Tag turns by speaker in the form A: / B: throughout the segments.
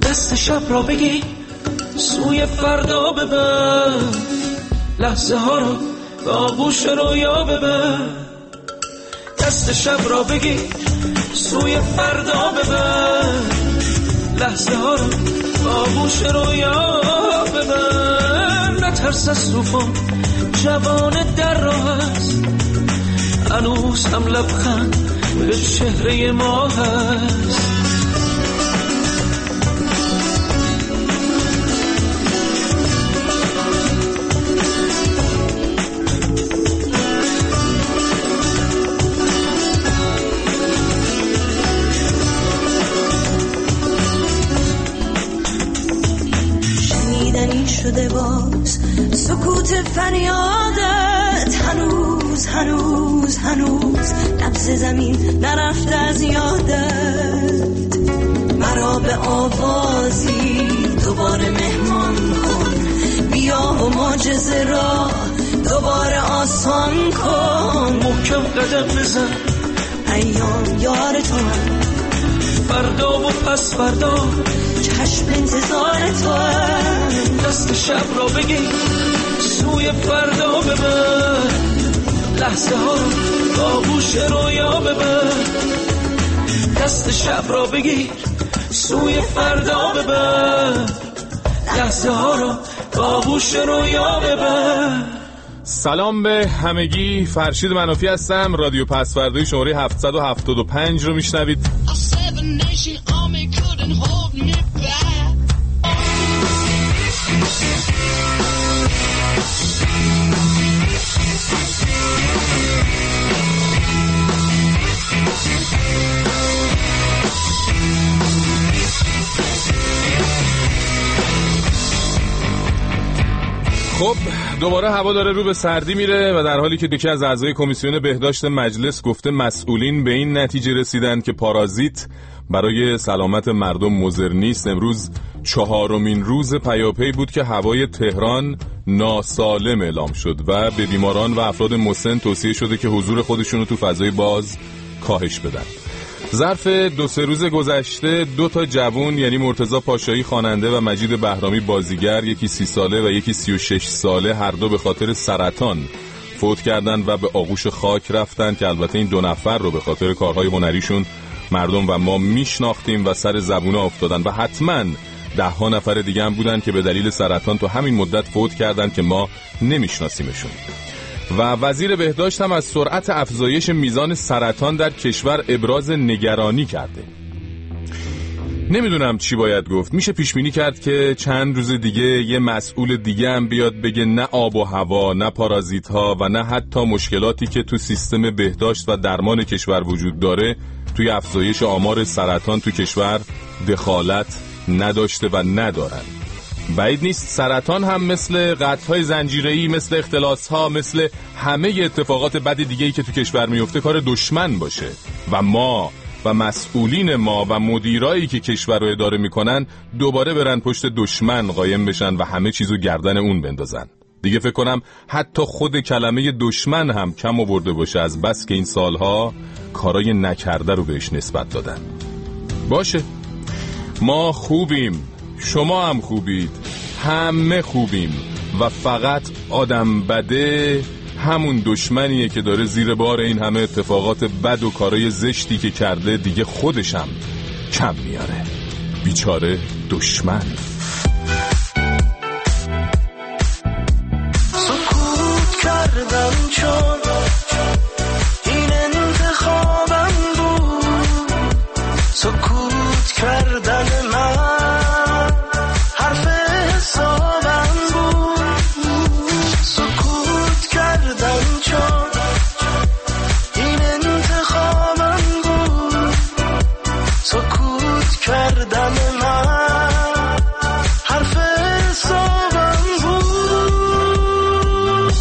A: دست شب را بگی سوی فردا ببر، لحظه ها رو به آغوش رویا ببر. دست شب را بگی سوی فردا ببر، لحظه ها رو به آغوش رویا ببر. نترس از طوفان، جوان در راه است، هنوز هم لبخند به چهره ما هست.
B: شنیدنی شده باز سکوت فریادت، هنوز هنوز هنوز نبض زمین نرفته از یادت. مرا به آوازی دوباره مهمان کن، بیا و معجزه را دوباره آسان کن.
A: محکم قدم بزن،
B: ایام یار تو هم،
A: فردا و پس فردا
B: چشم انتظار تو هم.
A: دست شب را بگی سوی فردا ببر، لحظه ها رو به آغوش رویا ببر. دست شب را بگیر سوی فردا ببر، لحظه ها رو به آغوش رویا ببر.
C: سلام به همگی، فرشید منافی هستم. رادیو پسوردهی شماره 775 رو میشنوید. خب دوباره هوا داره رو به سردی میره و در حالی که یکی از اعضای کمیسیون بهداشت مجلس گفته مسئولین به این نتیجه رسیدن که پارازیت برای سلامت مردم مضر نیست، امروز 4مین روز پیاپی بود که هوای تهران ناسالم اعلام شد و به بیماران و افراد مسن توصیه شده که حضور خودشون رو تو فضای باز کاهش بدن. ظرف 2-3 روز گذشته 2 جوون یعنی مرتضی پاشایی خواننده و مجید بهرامی بازیگر، یکی 30 ساله و یکی 36 ساله، هر دو به خاطر سرطان فوت کردن و به آغوش خاک رفتن که البته این 2 نفر رو به خاطر کارهای هنریشون مردم و ما میشناختیم و سر زبونه افتادن و حتما 10 نفر دیگه هم بودن که به دلیل سرطان تو همین مدت فوت کردن که ما نمیشناسیمشون. و وزیر بهداشت هم از سرعت افزایش میزان سرطان در کشور ابراز نگرانی کرده. نمیدونم چی باید گفت. میشه پیش بینی کرد که چند روز دیگه یه مسئول دیگه هم بیاد بگه نه آب و هوا، نه پارازیت ها و نه حتی مشکلاتی که تو سیستم بهداشت و درمان کشور وجود داره توی افزایش آمار سرطان تو کشور دخالت نداشته و ندارن. بعید نیست سرطان هم مثل قطع‌های زنجیره‌ای، مثل اختلاس‌ها، مثل همه اتفاقات بد دیگه‌ای که تو کشور میفته کار دشمن باشه و ما و مسئولین ما و مدیرایی که کشور رو اداره میکنن دوباره برن پشت دشمن قایم بشن و همه چیزو گردن اون بندازن. دیگه فکر کنم حتی خود کلمه دشمن هم کم آورده باشه از بس که این سالها کارای نکرده رو بهش نسبت دادن. باشه، ما خوبیم، شما هم خوبید، همه خوبیم و فقط آدم بده همون دشمنیه که داره زیر بار این همه اتفاقات بد و کارای زشتی که کرده دیگه خودشم کم میاره. بیچاره دشمن.
A: سکوت کردم چون این انتخابم بود، سکوت کردن من حرف حسابم بود، سکوت کردم چون این انتخابم بود، سکوت کردن من حرف حسابم بود،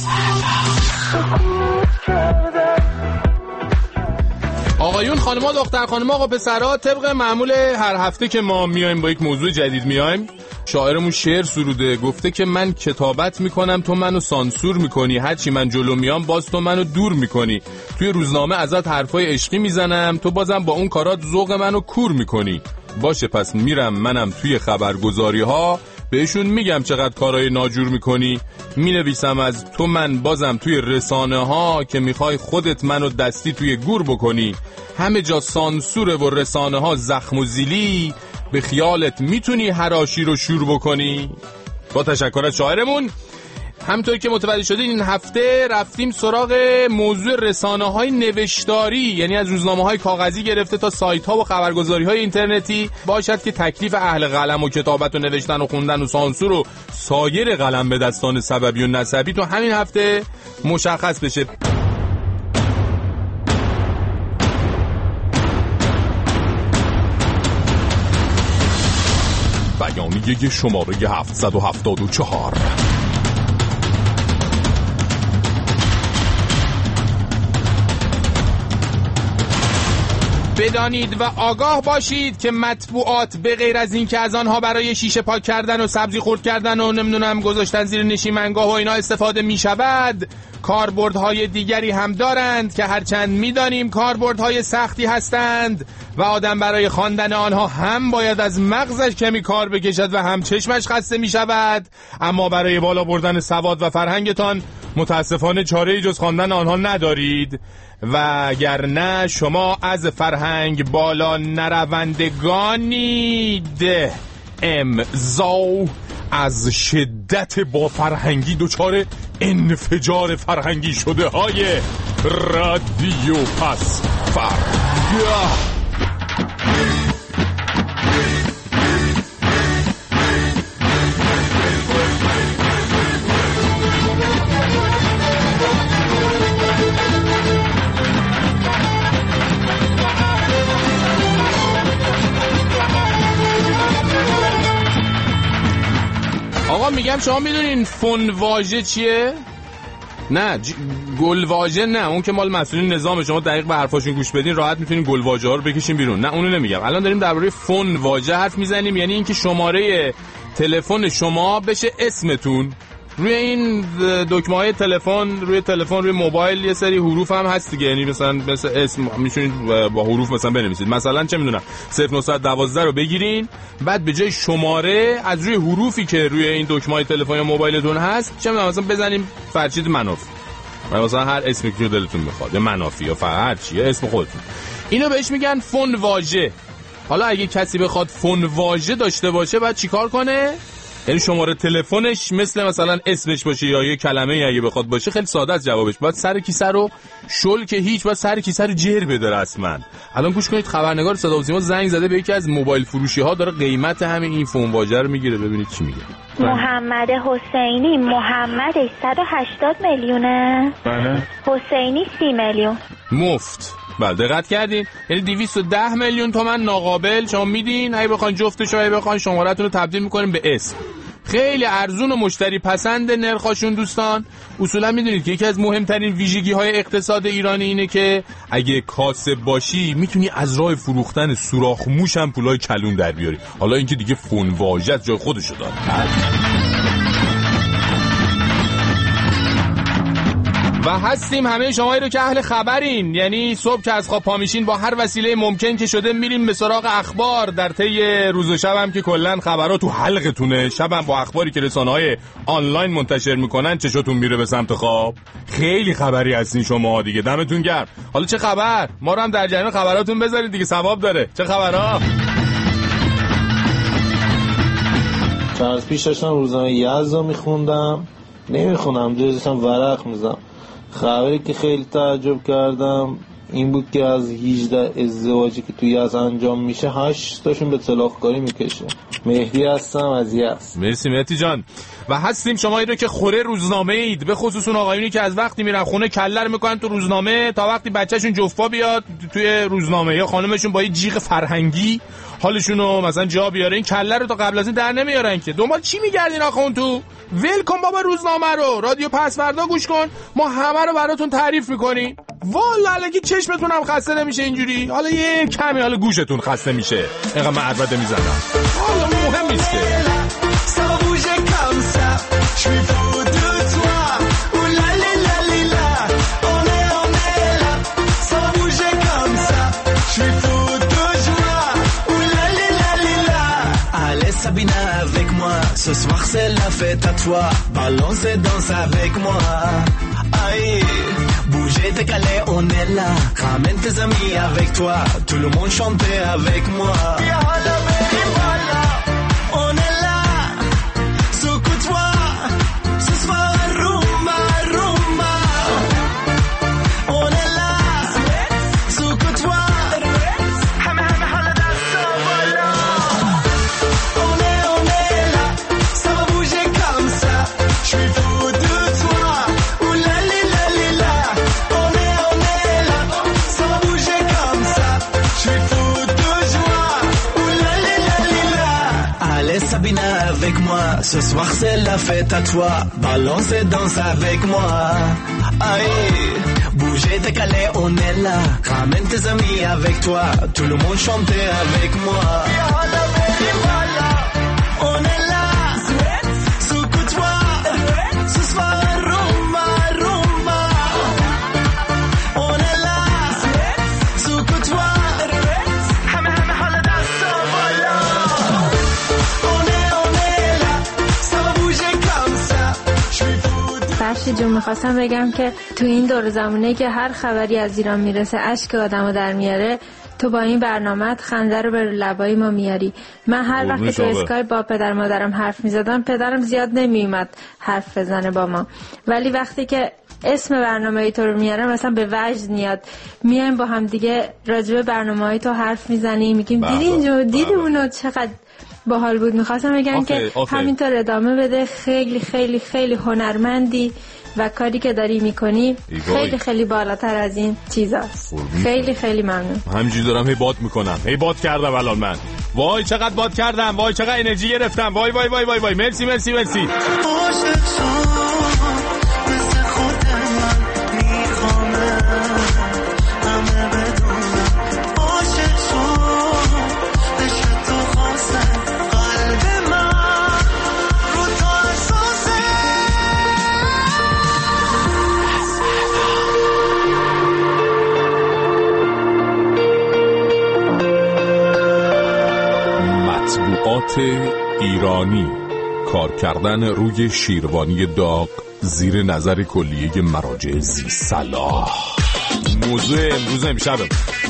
A: سکوت کردم.
C: آقایون، خانم‌ها، دختر خانم‌ها، آقا پسرها، طبق معمول هر هفته که ما میایم با یک موضوع جدید میایم، شاعرمون شعر سروده، گفته که من کتابت میکنم تو منو سانسور میکنی، هرچی من جلو میام باز تو منو دور میکنی، توی روزنامه ازت حرفای عشقی میزنم تو بازم با اون کارات ذوق منو کور میکنی، باشه پس میرم منم توی خبرگزاری ها بهشون میگم چقدر کارهای ناجور میکنی، مینویسم از تو من بازم توی رسانه ها که میخوای خودت منو دستی توی گور بکنی، همه جا سانسوره و رسانه ها زخم و زیلی، به خیالت میتونی حراشی رو شور بکنی. با تشکر از شاعرمون. همطوری که متوجه شدین این هفته رفتیم سراغ موضوع رسانه‌های نوشتاری، یعنی از روزنامه‌های کاغذی گرفته تا سایت‌ها و خبرگزاری‌های اینترنتی، باشد که تکلیف اهل قلم و کتابت و نوشتن و خوندن و سانسور و سایر قلم به دستان سببی و نسبی تو همین هفته مشخص بشه. بیانیه شماره 774. بدانید و آگاه باشید که مطبوعات به غیر از این که از آنها برای شیشه پاک کردن و سبزی خرد کردن و نمیدونم گذاشتن زیر نشیمنگاه و اینا استفاده می شود، کاربردهای دیگری هم دارند که هرچند میدانیم کاربردهای سختی هستند و آدم برای خواندن آنها هم باید از مغزش کمی کار بکشد و هم چشمش خسته می شود، اما برای بالا بردن سواد و فرهنگتان متاسفانه چاره‌ای جز خواندن آنها ندارید و اگر نه شما از فرهنگ بالا نروندگانید. امضا از شدت با فرهنگی دچار انفجار فرهنگی شده های رادیو پس فردا. آقا میگم شما میدونین فون واژه چیه؟ نه گل واژه نه، اون که مال مسئولین نظام، شما دقیق به حرفاشون گوش بدین راحت میتونین گل واژه ها رو بکشین بیرون. نه اونو نمیگم، الان داریم درباره فون واژه حرف میزنیم، یعنی اینکه شماره تلفن شما بشه اسمتون. روی این دکمه‌های تلفن، روی تلفن، روی موبایل یه سری حروف هم هست دیگه، یعنی مثلا اسم میتونید با حروف مثلا بنویسید، مثلا چه میدونم 0912 رو بگیرین، بعد به جای شماره از روی حروفی که روی این دکمه‌های تلفن یا موبایلتون هست چه میدونم مثلا بزنیم فرشید مناف، مثلا هر اسمی که دلتون میخواد، یا منافی یا هر چی اسم خودتون، اینو بهش میگن فون واژه. حالا اگه کسی بخواد فون واژه داشته باشه بعد چیکار کنه؟ یعنی شماره تلفنش مثلا اسمش باشه یا یه کلمه اگه بخواد باشه، خیلی ساده است جوابش. باید سر کیسه رو شل که هیچ، باید سر کیسه رو جر بده رسما. الان گوش کنید، خبرنگار صدا و سیما زنگ زده به یکی از موبایل فروشی ها، داره قیمت همین این فون واژه رو میگیره. ببینید چی میگه.
D: محمد حسینی، محمدش 180 میلیونه.
E: بله.
D: حسینی 30 میلیون.
C: مفت. بله دقت کردین، یعنی 210 میلیون تومان ناقابل شما میدین، اگه بخواین جفتش رو بخواین شماره‌تون رو تبدیل میکنیم به اسم. خیلی ارزون و مشتری پسند نرخاشون دوستان. اصولا میدونید که یکی از مهمترین ویژگی‌های اقتصاد ایرانی اینه که اگه کاسب باشی میتونی از راه فروختن سوراخ موش هم پولای کلون در بیاری. حالا اینکه دیگه فون واژه جای خودشو داره. و هستیم همه شمایی رو که اهل خبرین، یعنی صبح که از خواب پا میشین با هر وسیله ممکن که شده میریم به سراغ اخبار. در طی روز و شب هم که کلا خبرات تو حلقتونه، شب هم با اخباری که رسانه‌های آنلاین منتشر میکنن چشاتون میره به سمت خواب. خیلی خبری هستین شما دیگه، دمتون گرم. حالا چه خبر؟ ما رو هم در جریان خبراتون بذارید دیگه، ثواب داره. چه خبرها؟
E: چند پیش داشتم روزنامه یزد رو میخوندم، نمیخونم جزشم ورق میزم. خبری که خیلی تعجب کردم این بود که از 18 ازدواجی که توی یزد انجام میشه 8 تاشون به طلاق‌کاری میکشه. مهدی هستم از یزد.
C: مرسی مهدی جان. و هستیم شمایی رو که خوره روزنامه اید، به خصوص اون آقایونی که از وقتی میرن خونه کلر میکنن تو روزنامه تا وقتی بچهشون جفا بیاد توی روزنامه، یا خانمشون با یه جیغ فرهنگی حالشونو مثلا جا بیاره، این کلر رو تا قبل از این در نمیارن که. دنبال چی میگردین آخه اون تو؟ ول کن بابا روزنامه رو، رادیو پس فردا گوش کن، ما همه رو براتون تعریف میکنیم. والا الکی چشمتون هم خسته نمیشه اینجوری، حالا یه کمی حالا گوشتون خسته میشه اینقدر من عربده میزنم، حالا مهم نیست که.
A: Sabina avec moi. Ce soir c'est la fête à toi. Balance et danse avec moi. Aïe, bougez, décalez, on est là. Ramène tes amis avec toi. Tout le monde chante avec moi. On est là, secoue-toi. Ce soir rumba, rumba. On est là, secoue-toi. On est là, ça va bouger comme ça. Je suis fou de toi. Oula li la li la. On est là, ça va bouger comme ça. Je suis fou de joie. Oula li la li la. Allez Sabina avec moi. Ce soir c'est la fête à toi. Balance et danse avec moi. Aïe, bougez, décalez, on est là. Ramène tes amis avec toi. Tout le monde chante avec moi. On est là, secoue-toi. Ce soir rumba, rumba. On est là, secoue-toi. On est là, ça va bouger comme ça. Je suis fou de...
F: فرشی جون میخواستم بگم که تو این دور زمانه که هر خبری از ایران میرسه اشک آدمو در میاره، تو با این برنامه‌ت خنده رو به لبای ما میاری. من هر وقت تو اسکای با پدر مادرم حرف میزدم، پدرم زیاد نمیومد حرف بزنه با ما، ولی وقتی که اسم برنامه تو رو میارم مثلا به وجد میاد، میایم با هم دیگه راجع به برنامه‌های تو حرف میزنیم، میگیم دیدی اونو چقدر باحال بود. میخواستم بگم که همینطور ادامه بده. خیلی خیلی خیلی هنرمندی و کاری که داری میکنی خیلی خیلی بالاتر از این چیزاست. خیلی خیلی ممنون.
C: همینجوری دارم هی باد میکنم، هی باد کردم الان من. وای چقدر باد کردم، وای چقدر انرژی گرفتم، وای وای وای وای وای. مرسی مرسی مرسی. مطبوعات ایرانی، کار کردن روی شیروانی داغ زیر نظر کلیه مراجع زیصلاح. موضوع امروز امشب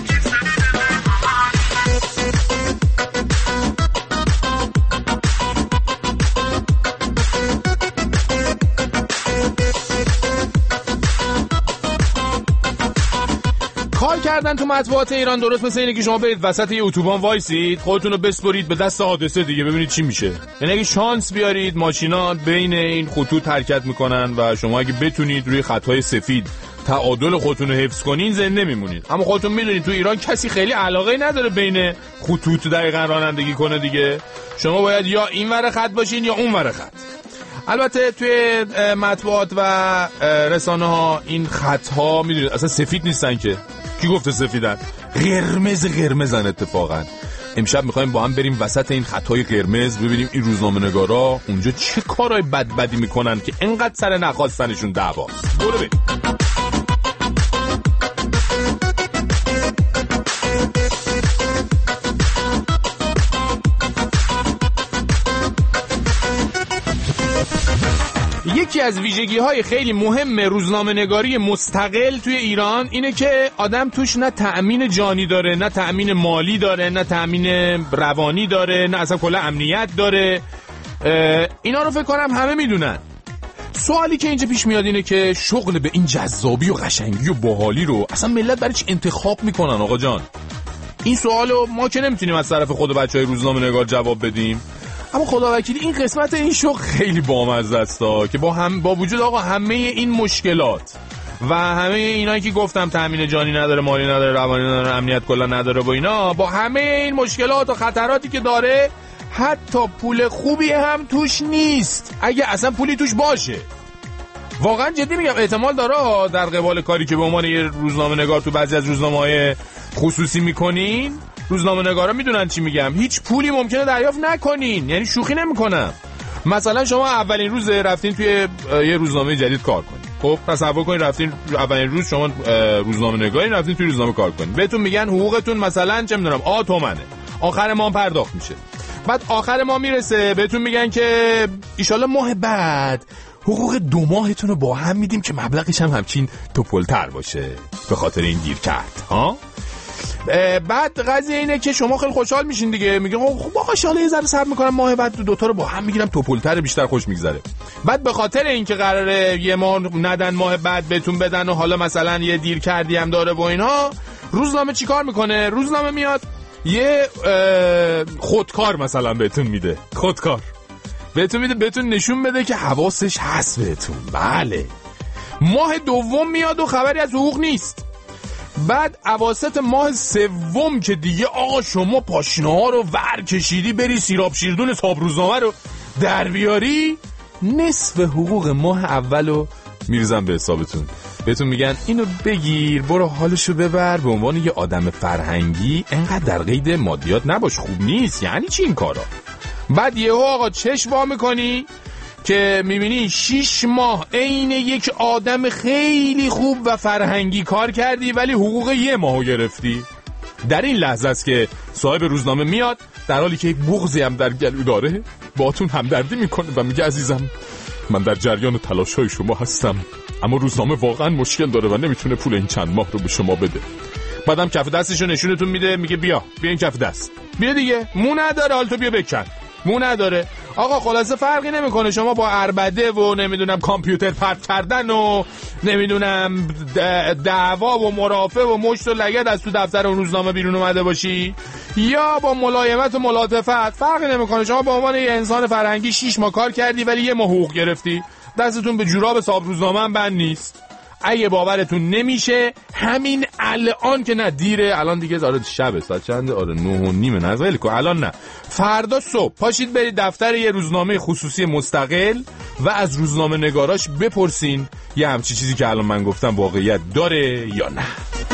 C: کار کردن تو مطبوعات ایران درست مثل اینه که شما برید وسط یه اتوبان وایسید، خودتون رو بسپرید به دست حادثه دیگه، ببینید چی میشه. یعنی اگه شانس بیارید ماشینا بین این خطوط حرکت میکنن و شما اگه بتونید روی خطهای سفید تعادل خودتون رو حفظ کنین زنده میمونید. اما خودتون میدونید تو ایران کسی خیلی علاقه نداره بین خطوط دقیقاً رانندگی کنه دیگه. شما باید یا این ور خط باشین یا اون ور خط. البته توی مطبوعات و رسانه ها این خط ها میدونید اصلا سفید نیستن که. کی گفته سفیدن؟ قرمزن اتفاقا. امشب میخوایم با هم بریم وسط این خطای قرمز ببینیم این روزنامه‌نگارا اونجا چه کارهای بدی میکنن که انقدر سر نخواستنشون دعواست. برو بریم. یکی از ویژگی‌های خیلی مهم روزنامه‌نگاری مستقل توی ایران اینه که آدم توش نه تأمین جانی داره، نه تأمین مالی داره، نه تأمین روانی داره، نه اصلا کلا امنیت داره. اینا رو فکر کنم همه میدونن. سوالی که اینجا پیش میاد اینه که شغل به این جذابی و قشنگی و باحالی رو اصلا ملت برای چی انتخاب میکنن آقا جان؟ این سوالو ما که نمیتونیم از طرف خود بچهای روزنامه‌نگار جواب بدیم. اما خداوکیلی این قسمت این شغل خیلی بامزه است که با وجود آقا همه این مشکلات و همه اینایی که گفتم تامین جانی نداره، مالی نداره، روانی نداره، امنیت کلا نداره، با اینا با همه این مشکلات و خطراتی که داره حتی پول خوبی هم توش نیست اگه اصلا پولی توش باشه. واقعا جدی میگم احتمال داره در قبال کاری که به عنوان یه روزنامه‌نگار تو بعضی از روزنامه‌های خصوصی میکنین، روزنامه‌نگارا میدونن چی میگم، هیچ پولی ممکنه دریافت نکنین. یعنی شوخی نمیکنم. مثلا شما اولین روز رفتین توی یه روزنامه جدید کار کنین، خب تصور کنین رفتین اولین روز شما روزنامه‌نگاری رفتین توی روزنامه کار کنین، بهتون میگن حقوقتون مثلا چه میدونم تومنه، آخر ماه پرداخت میشه. بعد آخر ما میرسه بهتون میگن که ایشالله ماه بعد حقوق 2 ماهتون رو با هم میدیم که مبلغش هم همچین توپلتر باشه به خاطر این گیر کرد ها. بعد قضیه اینه که شما خیلی خوشحال میشین دیگه، میگه خب آقا شاله یه ذره صبر میکنم ماه بعد 2 تا رو با هم میگیرم توپلتر بیشتر خوش میگذره. بعد به خاطر اینکه قراره یه ماه ندن ماه بعد بهتون بدن و حالا مثلا یه دیر کردی هم داره و اینها، روزنامه چیکار میکنه؟ روزنامه میاد یه خودکار مثلا بهتون میده، خودکار بهتون میده، بهتون نشون بده که حواسش هست بهتون. بله ماه دوم میاد و خبری از حقوق نیست. بعد اواسط ماه سوم که دیگه آقا شما پاشنه ها رو ور کشیدی بری سیراب شیردون حساب روزنامه رو در بیاری، نصف حقوق ماه اولو میریزن به حسابتون. بهتون میگن اینو بگیر برو حالشو ببر، به عنوان یه آدم فرهنگی انقدر در قید مادیات نباش، خوب نیست. یعنی چی این کارا؟ بعد یهو آقا چشم وا میکنی که میبینی 6 ماه عین یک آدم خیلی خوب و فرهنگی کار کردی ولی حقوق 1 ماهو گرفتی. در این لحظه است که صاحب روزنامه میاد در حالی که یک بغضی هم در گلو داره باهاتون همدردی میکنه و میگه عزیزم من در جریان تلاش‌های شما هستم، اما روزنامه واقعا مشکل داره و نمیتونه پول این چند ماه رو به شما بده. بعدم کف دستشو نشونتون میده، میگه بیا این کف دست بیا دیگه، مو نداره حال تو بیا بکن، مو نداره. آقا خلاصه فرقی نمیکنه شما با عربده و نمیدونم کامپیوتر پرت کردن و نمیدونم دعوا و مرافع و مشت و لگد از تو دفتر اون روزنامه بیرون اومده باشی یا با ملایمت و ملاطفت، فرقی نمیکنه شما به عنوان یه انسان فرهنگی 6 ماه کار کردی ولی 1 ماه حقوق گرفتی، دستتون به جوراب صاحب روزنامه هم بند نیست. اگه باورتون نمیشه همین الان که نه دیره، الان دیگه داره شبه، ساعت چنده؟ آره 9:30 نه ولی که الان نه، فردا صبح پاشید برید دفتر یه روزنامه خصوصی مستقل و از روزنامه نگاراش بپرسین یه همچی چیزی که الان من گفتم واقعیت داره یا نه.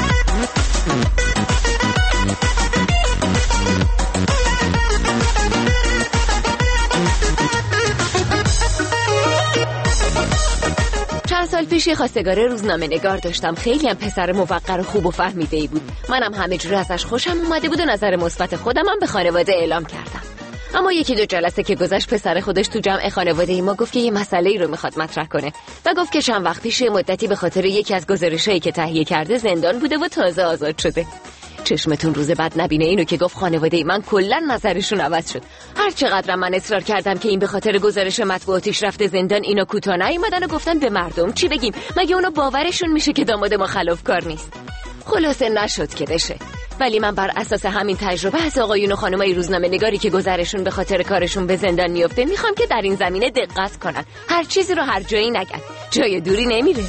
G: چند سال پیش یه خواستگار روزنامه نگار داشتم، خیلی هم پسر موقر و خوب و فهمیده‌ای بود. منم همه جور ازش خوشم اومده بود و نظر مثبت خودم هم به خانواده اعلام کردم. اما 1-2 جلسه که گذشت پسر خودش تو جمع خانواده ما گفت که یه مسئله‌ای رو میخواد مطرح کنه و گفت که چند وقت پیش مدتی به خاطر یکی از گزارشایی که تهیه کرده زندان بوده و تازه آزاد شده. چشمتون روز بعد نبینه اینو که گفت خانواده من کلا نظرشون عوض شد. هر چقدر من اصرار کردم که این به خاطر گزارش مطبوعاتیش رفته زندان، اینا کوتاه نیومدن و گفتن به مردم چی بگیم، مگه اونا باورشون میشه که داماد ما خلافکار نیست. خلاصه نشد که بشه. ولی من بر اساس همین تجربه از آقایون و خانمای روزنامه نگاری که گذرشون به خاطر کارشون به زندان میفته میخوام که در این زمینه دقت کنن، هر چیزی رو هر جایی نگن، جای دوری نمیره.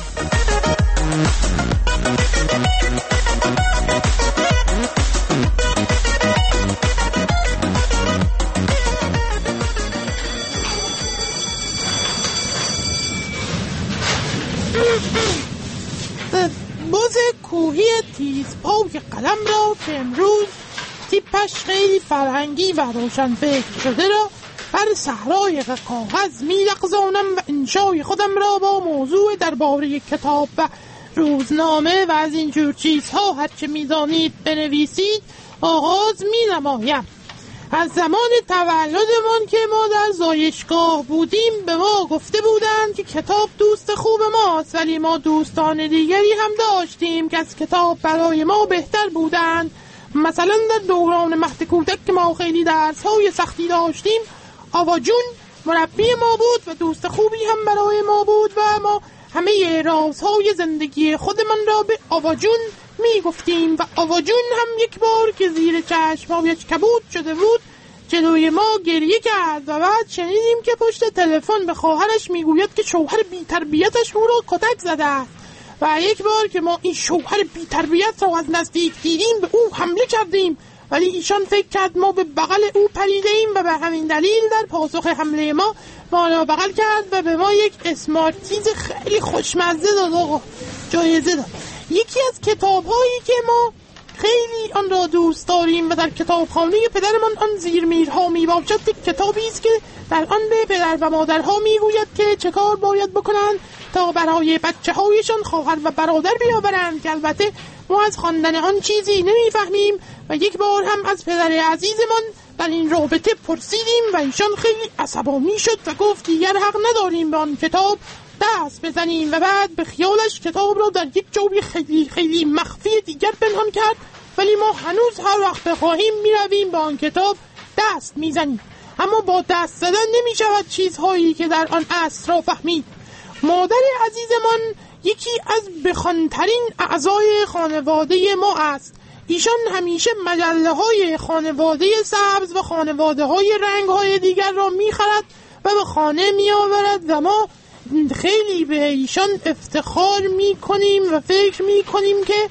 H: بز کوهی تیزپای قلم را که امروز تیپش خیلی فرهنگی و روشنفکر شده را بر صحرای کاغذ می‌لغزانم و انشای خودم را با موضوع درباره کتاب و روزنامه و از اینجور چیزها هرچه می‌دانید بنویسید آغاز می‌نمایم. از زمان تولدمان که ما در زایشگاه بودیم به ما گفته بودند که کتاب دوست خوب ماست، ولی ما دوستان دیگری هم داشتیم که از کتاب برای ما بهتر بودند. مثلا در دوران مهد کودک که ما خیلی درس‌های سختی داشتیم، آوا جون مربی ما بود و دوست خوبی هم برای ما بود و ما همه رازهای زندگی خودمان را به آوا جون می گفتیم و آوا جون هم یک بار که زیر چشمایش کبود شده بود جلوی ما گریه کرد و بعد شنیدیم که پشت تلفن به خواهرش میگوید که شوهر بی تربیتش او را کتک زده است و یک بار که ما این شوهر بی تربیت را از نزدیک دیدیم به او حمله کردیم، ولی ایشان فکر کرد ما به بغل او پریده ایم و به همین دلیل در پاسخ حمله ما را بغل کرد و به ما یک اسمارتیز خیلی خوشمزه داد و جایزه داد. یکی از کتاب‌هایی که ما خیلی آن را دوست داریم و در کتابخانه پدرمان آن زیر میرها میباشد، یک کتابی است که در آن به پدر و مادرها میگوید که چه کار باید بکنند تا برای بچه‌هایشان خواهر و برادر بیاورند، که البته ما از خواندن آن چیزی نمیفهمیم و یک بار هم از پدر عزیزمان در این رابطه پرسیدیم و ایشان خیلی عصبانی شد و گفت دیگر حق نداریم به آن کتاب دست بزنیم و بعد به خیالش کتاب را در یک جای خیلی خیلی مخفی دیگر پنهان کرد، ولی ما هنوز هر وقت بخواهیم میرویم به آن کتاب دست میزنیم. اما با دست زدن نمی شود چیزهایی که در آن عصر را فهمید. مادر عزیزمان یکی از بخوانترین اعضای خانواده ما است. ایشان همیشه مجله های خانواده سبز و خانواده های رنگ های دیگر را می خرد و به خانه می آورد و ما خیلی به ایشان افتخار می کنیم و فکر می کنیم که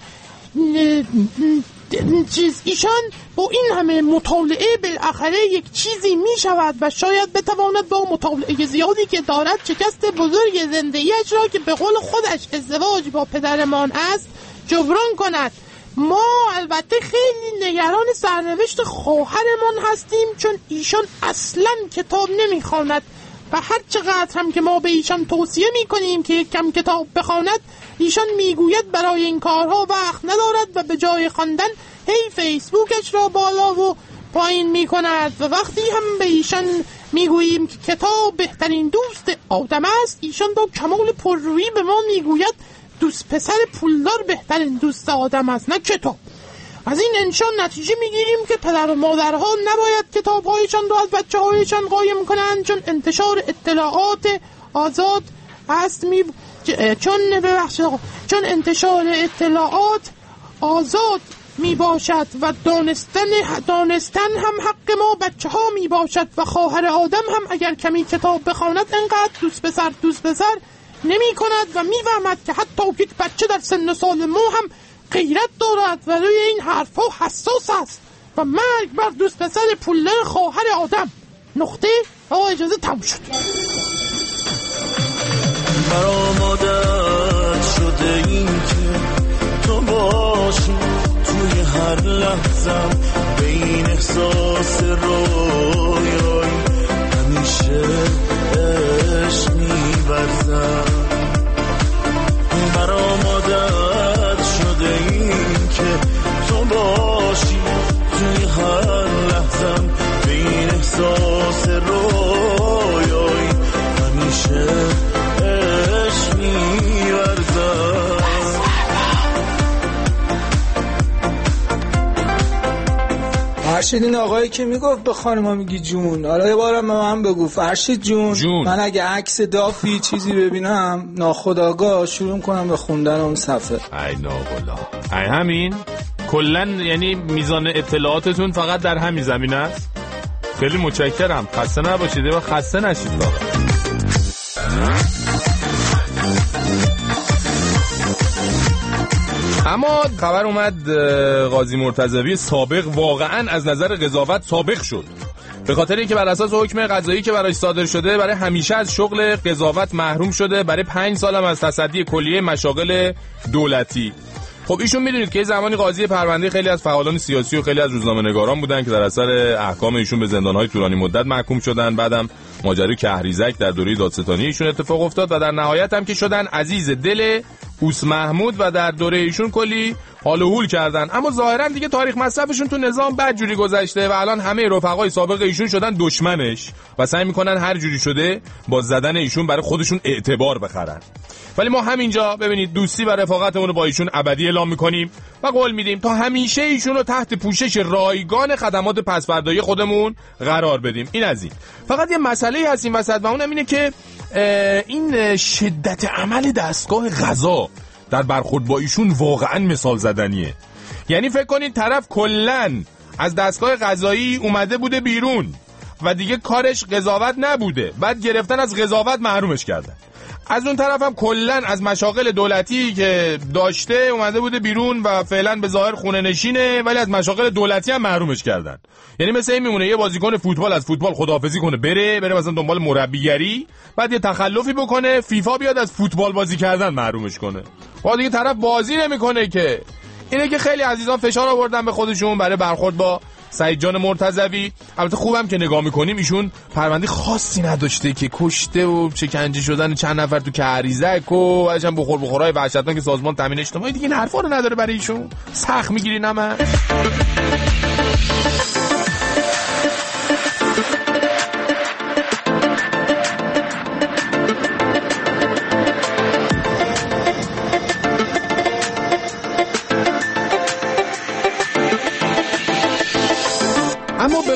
H: ایشان با این همه مطالعه بالاخره یک چیزی می شود و شاید بتواند با مطالعه زیادی که دارد شکست بزرگ زندگیش را که به قول خودش ازدواج با پدرمان است جبران کند. ما البته خیلی نگران سرنوشت خواهرمان هستیم، چون ایشان اصلا کتاب نمیخواند و هر چقدر هم که ما به ایشان توصیه میکنیم که یک کم کتاب بخواند، ایشان میگوید برای این کارها وقت ندارد و به جای خواندن هی فیسبوکش را بالا و پایین میکند. و وقتی هم به ایشان میگوییم که کتاب بهترین دوست آدم است، ایشان با کمال پررویی به ما میگوید دوست پسر پولدار بهترین دوست آدم است، نه کتاب. از این انشان نتیجه میگیریم که پدر و مادرها نباید کتابهایشان را از بچه‌هایشان قایم کنند، چون انتشار اطلاعات آزاد است چون انتشار اطلاعات آزاد می باشد و دانستن هم حق ما بچه ها می باشد و خواهر آدم هم اگر کمی کتاب بخواند انقدر دوست پسر نمی کند و می فهمد که حتی یک بچه در سن و سال ما هم غیرت دارد و روی این حرفا حساس است و مرگ بر دوست پسر پولدار خواهر آدم. نقطه. اجازه تموم شد.
A: برام عادت شده این که تو باشی توی هر لحظم، به این احساس رویایی همیشه عشق می‌ورزم. برام عادت شده این که تو باشی توی هر لحظم، به این احساس رویایی همیشه عشق می‌ورزم.
I: فرشید این آقایی که میگفت به خانم میگی جون، حالا یه بارم به من بگو فرشید جون. من اگه عکس دافی چیزی ببینم ناخودآگاه شروع کنم به خوندن اون صفحه.
C: ای ناقلا ای همین کلن، یعنی میزان اطلاعاتتون فقط در همین زمینه است. خیلی متشکرم، خسته نباشید و خسته نشید واقعا. اما خبر اومد قاضی مرتضوی سابق واقعا از نظر قضاوت سابق شد، به خاطر اینکه بر اساس حکم قضایی که براش صادر شده برای همیشه از شغل قضاوت محروم شده، برای 5 سال هم از تصدی کلیه مشاغل دولتی. خب ایشون میدونید که زمانی قاضی پرونده خیلی از فعالان سیاسی و خیلی از روزنامه‌نگاران بودن که در اثر احکام ایشون به زندان‌های طولانی مدت محکوم شدن. بعدم ماجرای کهریزک در دوره دادستانی ایشون اتفاق افتاد و در نهایت هم که شدن عزیز دل اوس محمود و در دوره ایشون کلی حال و هول کردن. اما ظاهرا دیگه تاریخ مصرفشون تو نظام بدجوری گذشته و الان همه رفقای سابق ایشون شدن دشمنش و سعی میکنن هر جوری شده با زدن ایشون برای خودشون اعتبار بخرن. ولی ما همینجا ببینید دوستی و رفاقتمون رو با ایشون ابدی اعلام میکنیم و قول میدیم تا همیشه ایشون رو تحت پوشش رایگان خدمات پسورداری خودمون قرار بدیم. این از این. فقط یه مسئله هست این وسط و اونم اینه که این شدت عمل دستگاه قضا در برخورد با ایشون واقعا مثال زدنیه. یعنی فکر کنید طرف کلن از دستگاه قضایی اومده بوده بیرون و دیگه کارش قضاوت نبوده، بعد گرفتن از قضاوت محرومش کردن. از اون طرف هم کلن از مشاغل دولتی که داشته اومده بوده بیرون و فعلا به ظاهر خونه نشینه، ولی از مشاغل دولتی هم محرومش کردن. یعنی مثل این میمونه یه بازیکن فوتبال از فوتبال خداحافظی کنه بره مثلا دنبال مربیگری، بعد یه تخلفی بکنه فیفا بیاد از فوتبال بازی کردن محرومش کنه. بعد دیگه طرف بازی نمیکنه که. اینه که خیلی عزیزان فشار آوردن به خودشون برای برخورد با سعید جان مرتضوی. البته خوبم که نگاه میکنیم ایشون پرونده خاصی نداشته که کشته و شکنجه شدن چند نفر تو کهریزک و عجب بخورای وحشتناک که سازمان تامین اجتماعی دیگه این حرفا رو نداره برای ایشون. سخت میگیری نه من.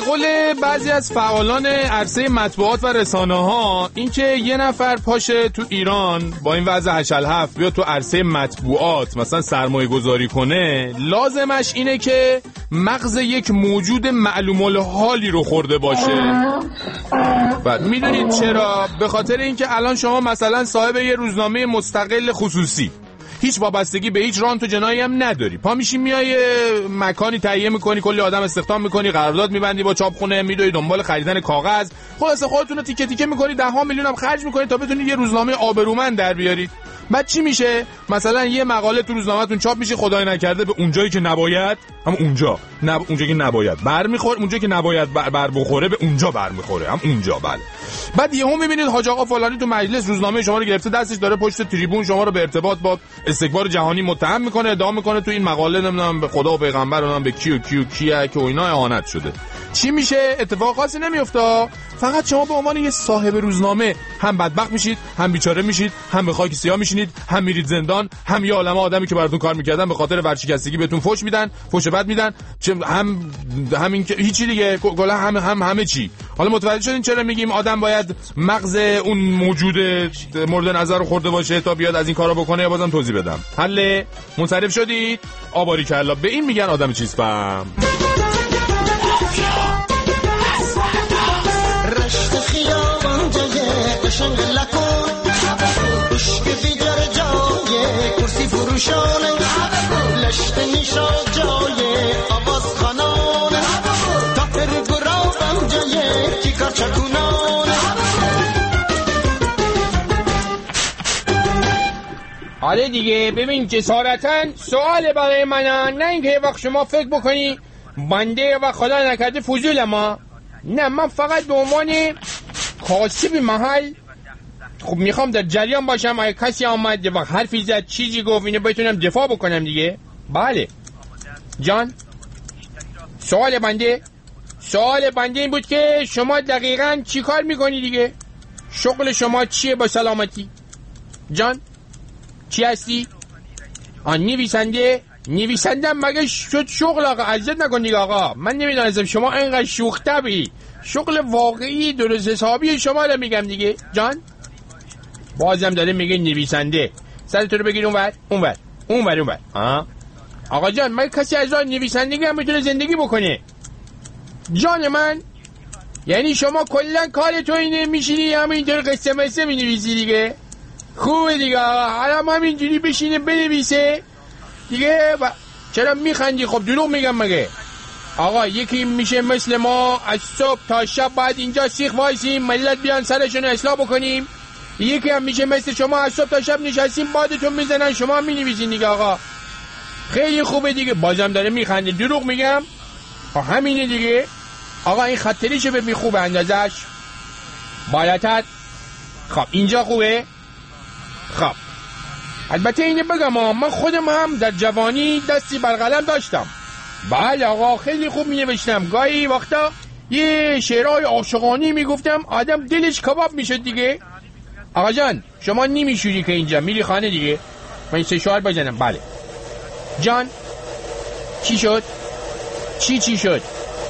C: قول بعضی از فعالان عرصه مطبوعات و رسانه ها این که یه نفر پاشه تو ایران با این وضع هشل هفت بیا تو عرصه مطبوعات مثلا سرمایه گذاری کنه، لازمش اینه که مغز یک موجود معلوم الحالی رو خورده باشه. بعد میدونید چرا؟ به خاطر اینکه الان شما مثلا صاحب یه روزنامه مستقل خصوصی، هیچ وابستگی به هیچ رانت و جنایی هم نداری، پا میشی میای مکانی تهیه میکنی، کلی آدم استخدام میکنی، قرارداد میبندی با چاپخونه، میدوی دنبال خریدن کاغذ، خلاص خودتون رو تیکه تیکه میکنی، 10 میلیون هم خرج میکنی تا بتونید یه روزنامه آبرومند در بیارید. بعد چی میشه؟ مثلا یه مقاله تو روزنامه‌تون چاپ میشه، خدای نکرده به اونجایی که نباید، هم اونجایی که نباید برمیخوره، اونجایی که نباید بر بخوره به اونجا برمیخوره، هم اونجا. بله. بعد یهو میبینید حاج آقا فلانی تو مجلس روزنامه شما رو گرفته دستش، داره پشت تریبون شما رو به ارتباط با استکبار جهانی متهم میکنه، ادعا میکنه تو این مقاله نمیدونم به خدا و پیغمبر و به کیه که اینا اهانت شده. چی میشه؟ اتفاق خاصی نمیفته، فقط شما به عنوان یه صاحب روزنامه هم بدبخت میشید، هم بیچاره میشید، هم به خاک سیاه میشینید، هم میرید زندان، هم یه عالمه آدمی که براتون کار میکردن به خاطر ورشکستگی بهتون فوش میدن، فوش بد میدن، همین که هیچی دیگه، کلا همه چی. حالا متوجه شدین چرا میگیم آدم باید مغز اون موجود مورد نظر رو خورده باشه تا بیاد از این کارا بکنه؟ یا بازم توضیح بدم؟ حل منصرف شدید؟ آباری کلا. به این میگن آدم چیز فهم.
J: رشت خیابان جای قشنگ لکن، عشق بیجار جای کرسی فروشانه، لشت نیشا جای آواز خانانه، تاپر گرابم جای چیکار چکونانه.
K: آره دیگه، ببین جسارتاً سوال برای من، نه اینکه یه وقت شما فکر بکنی بنده و خدا نکرده فضول، ما نه، من فقط به عنوان کاسب محل خب میخوام در جریان باشم، اگه کسی آمد و حرفی زد چیزی گفت اینو بتونم دفاع بکنم دیگه. بله جان، سوال بنده این بود که شما دقیقاً چی کار میکنی دیگه؟ شغل شما چیه با سلامتی؟ جان چی هستی؟ نویسنده مگه شد شغل آقا؟ عزت نکن دیگه آقا، من نمیدونستم شما اینقدر شوخ طبعی. شغل واقعی درست حسابی شما رو میگم دیگه. جان بازم داره میگه نویسنده، سرت رو بگیر اونور. آقا جان، مگه کسی از راه نویسندگی هم میتونه زندگی بکنه؟ جان من، یعنی شما کلا کار تو اینه میشینی همینطور قصه مسه مینویسی دیگه؟ خوبه دیگه آقا، حالا همینجوری بشینه بنویسه دیگه. چرا میخندی؟ خب دروغ میگم مگه؟ آقا یکی میشه مثل ما از صبح تا شب باید اینجا سیخ وایسیم ملت بیان سرشون اصلاح بکنیم، یکی هم میشه مثل شما از صبح تا شب نشستیم بادتون میزنن شما مینویسین دیگه. آقا خیلی خوبه دیگه، بازم داره میخنده. دروغ میگم؟ همینه دیگه. آقا این خطریشه ببین خوبه اندازش بالاتر. خب اینجا خوبه. خب البته اینه بگم من خودم هم در جوانی دستی بر قلم داشتم. بله آقا خیلی خوب می نوشتم، گاهی وقتا یه شعرهای عاشقانه می گفتم آدم دلش کباب می شد دیگه. آقا جان شما نمیشوری که اینجا میری خانه دیگه؟ من 3 شعر بزنم. بله جان چی شد؟ چی شد؟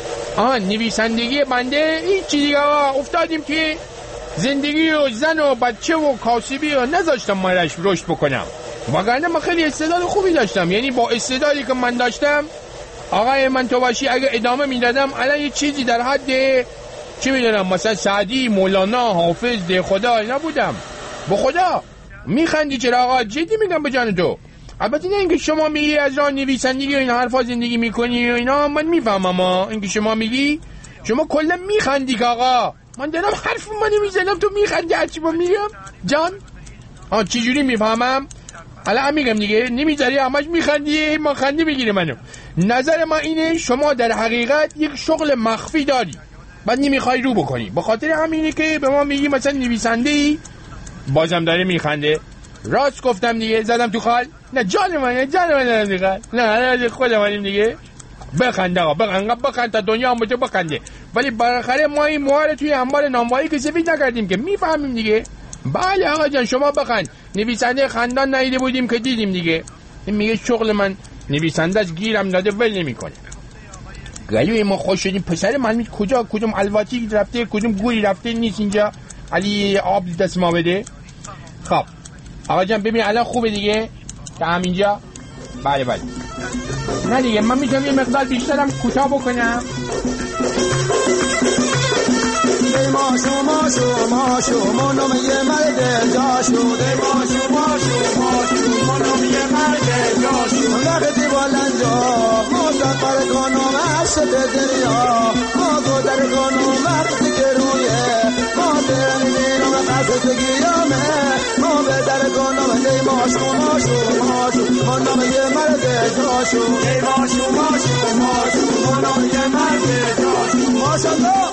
K: نویسندگی بنده هیچی دیگه آقا، افتادیم که زندگی و زن و بچه و کاسبی و نذاشتم من رشد بکنم، وگرنه من خیلی استعداد خوبی داشتم. یعنی با استعدادی که من داشتم آقای من تو باشی اگه ادامه میدادم الان یه چیزی در حد چی میدونم مثلا سعدی، مولانا، حافظ، ده خدا اینا بودم. به خدا میخندی چرا آقا؟ جدی میگم به جان تو. البته نه اینکه شما میگی از راه نویسندگی و این حرفا زندگی میکنی و اینا من میفهمم، اینکه شما میگی شما کلا میخندی که آقا من دارم حرف منو میزنم تو میخندی هرچی با میگم. جان چی جوری میفهمم؟ حالا میگم دیگه نمیذاری همش میخندی ما خندی بگیره منو. نظر من اینه شما در حقیقت یک شغل مخفی داری بعد نمیخوای رو بکنی، به خاطر همینه که به ما میگی مثلا نویسنده ای. بازم داره میخنده. راست گفتم دیگه، زدم تو خال؟ نه جان من دیگه، نه خودم منیم دیگه. بخند آقا بخند تا دنیا هم بچه بخنده، ولی بالاخره ما این مواره توی انبار نانوایی که سفید نکردیم که میفهمیم دیگه. بله آقا جان شما بخند، نویسنده خندان ندیده بودیم که دیدیم دیگه. این میگه شغل من نویسنده از گیرم داده ول نمیکنه. ولی ما خوش شدیم پسر من کدوم الواتی رفته کدوم گوری رفته نیست اینجا علی آب دست ما بده. خب آقا جان ببین الان خوبه دیگه که همینجا. بله نه دیگه من میتونم یه مقدار بیشترم کوتاه بکنم.
J: ما نام یه مرد جاشو ما نام یه مرد جاشو وقتی بلنجا ما سفر کنم عشق دریا ما گذر کنم وقتی که رویه ما برم میرم قصد گیامه ما به در کنم دی ماشو ما نام یه مرد جاشو دی ماشو ما نام یه مرد جاشو ماشالله.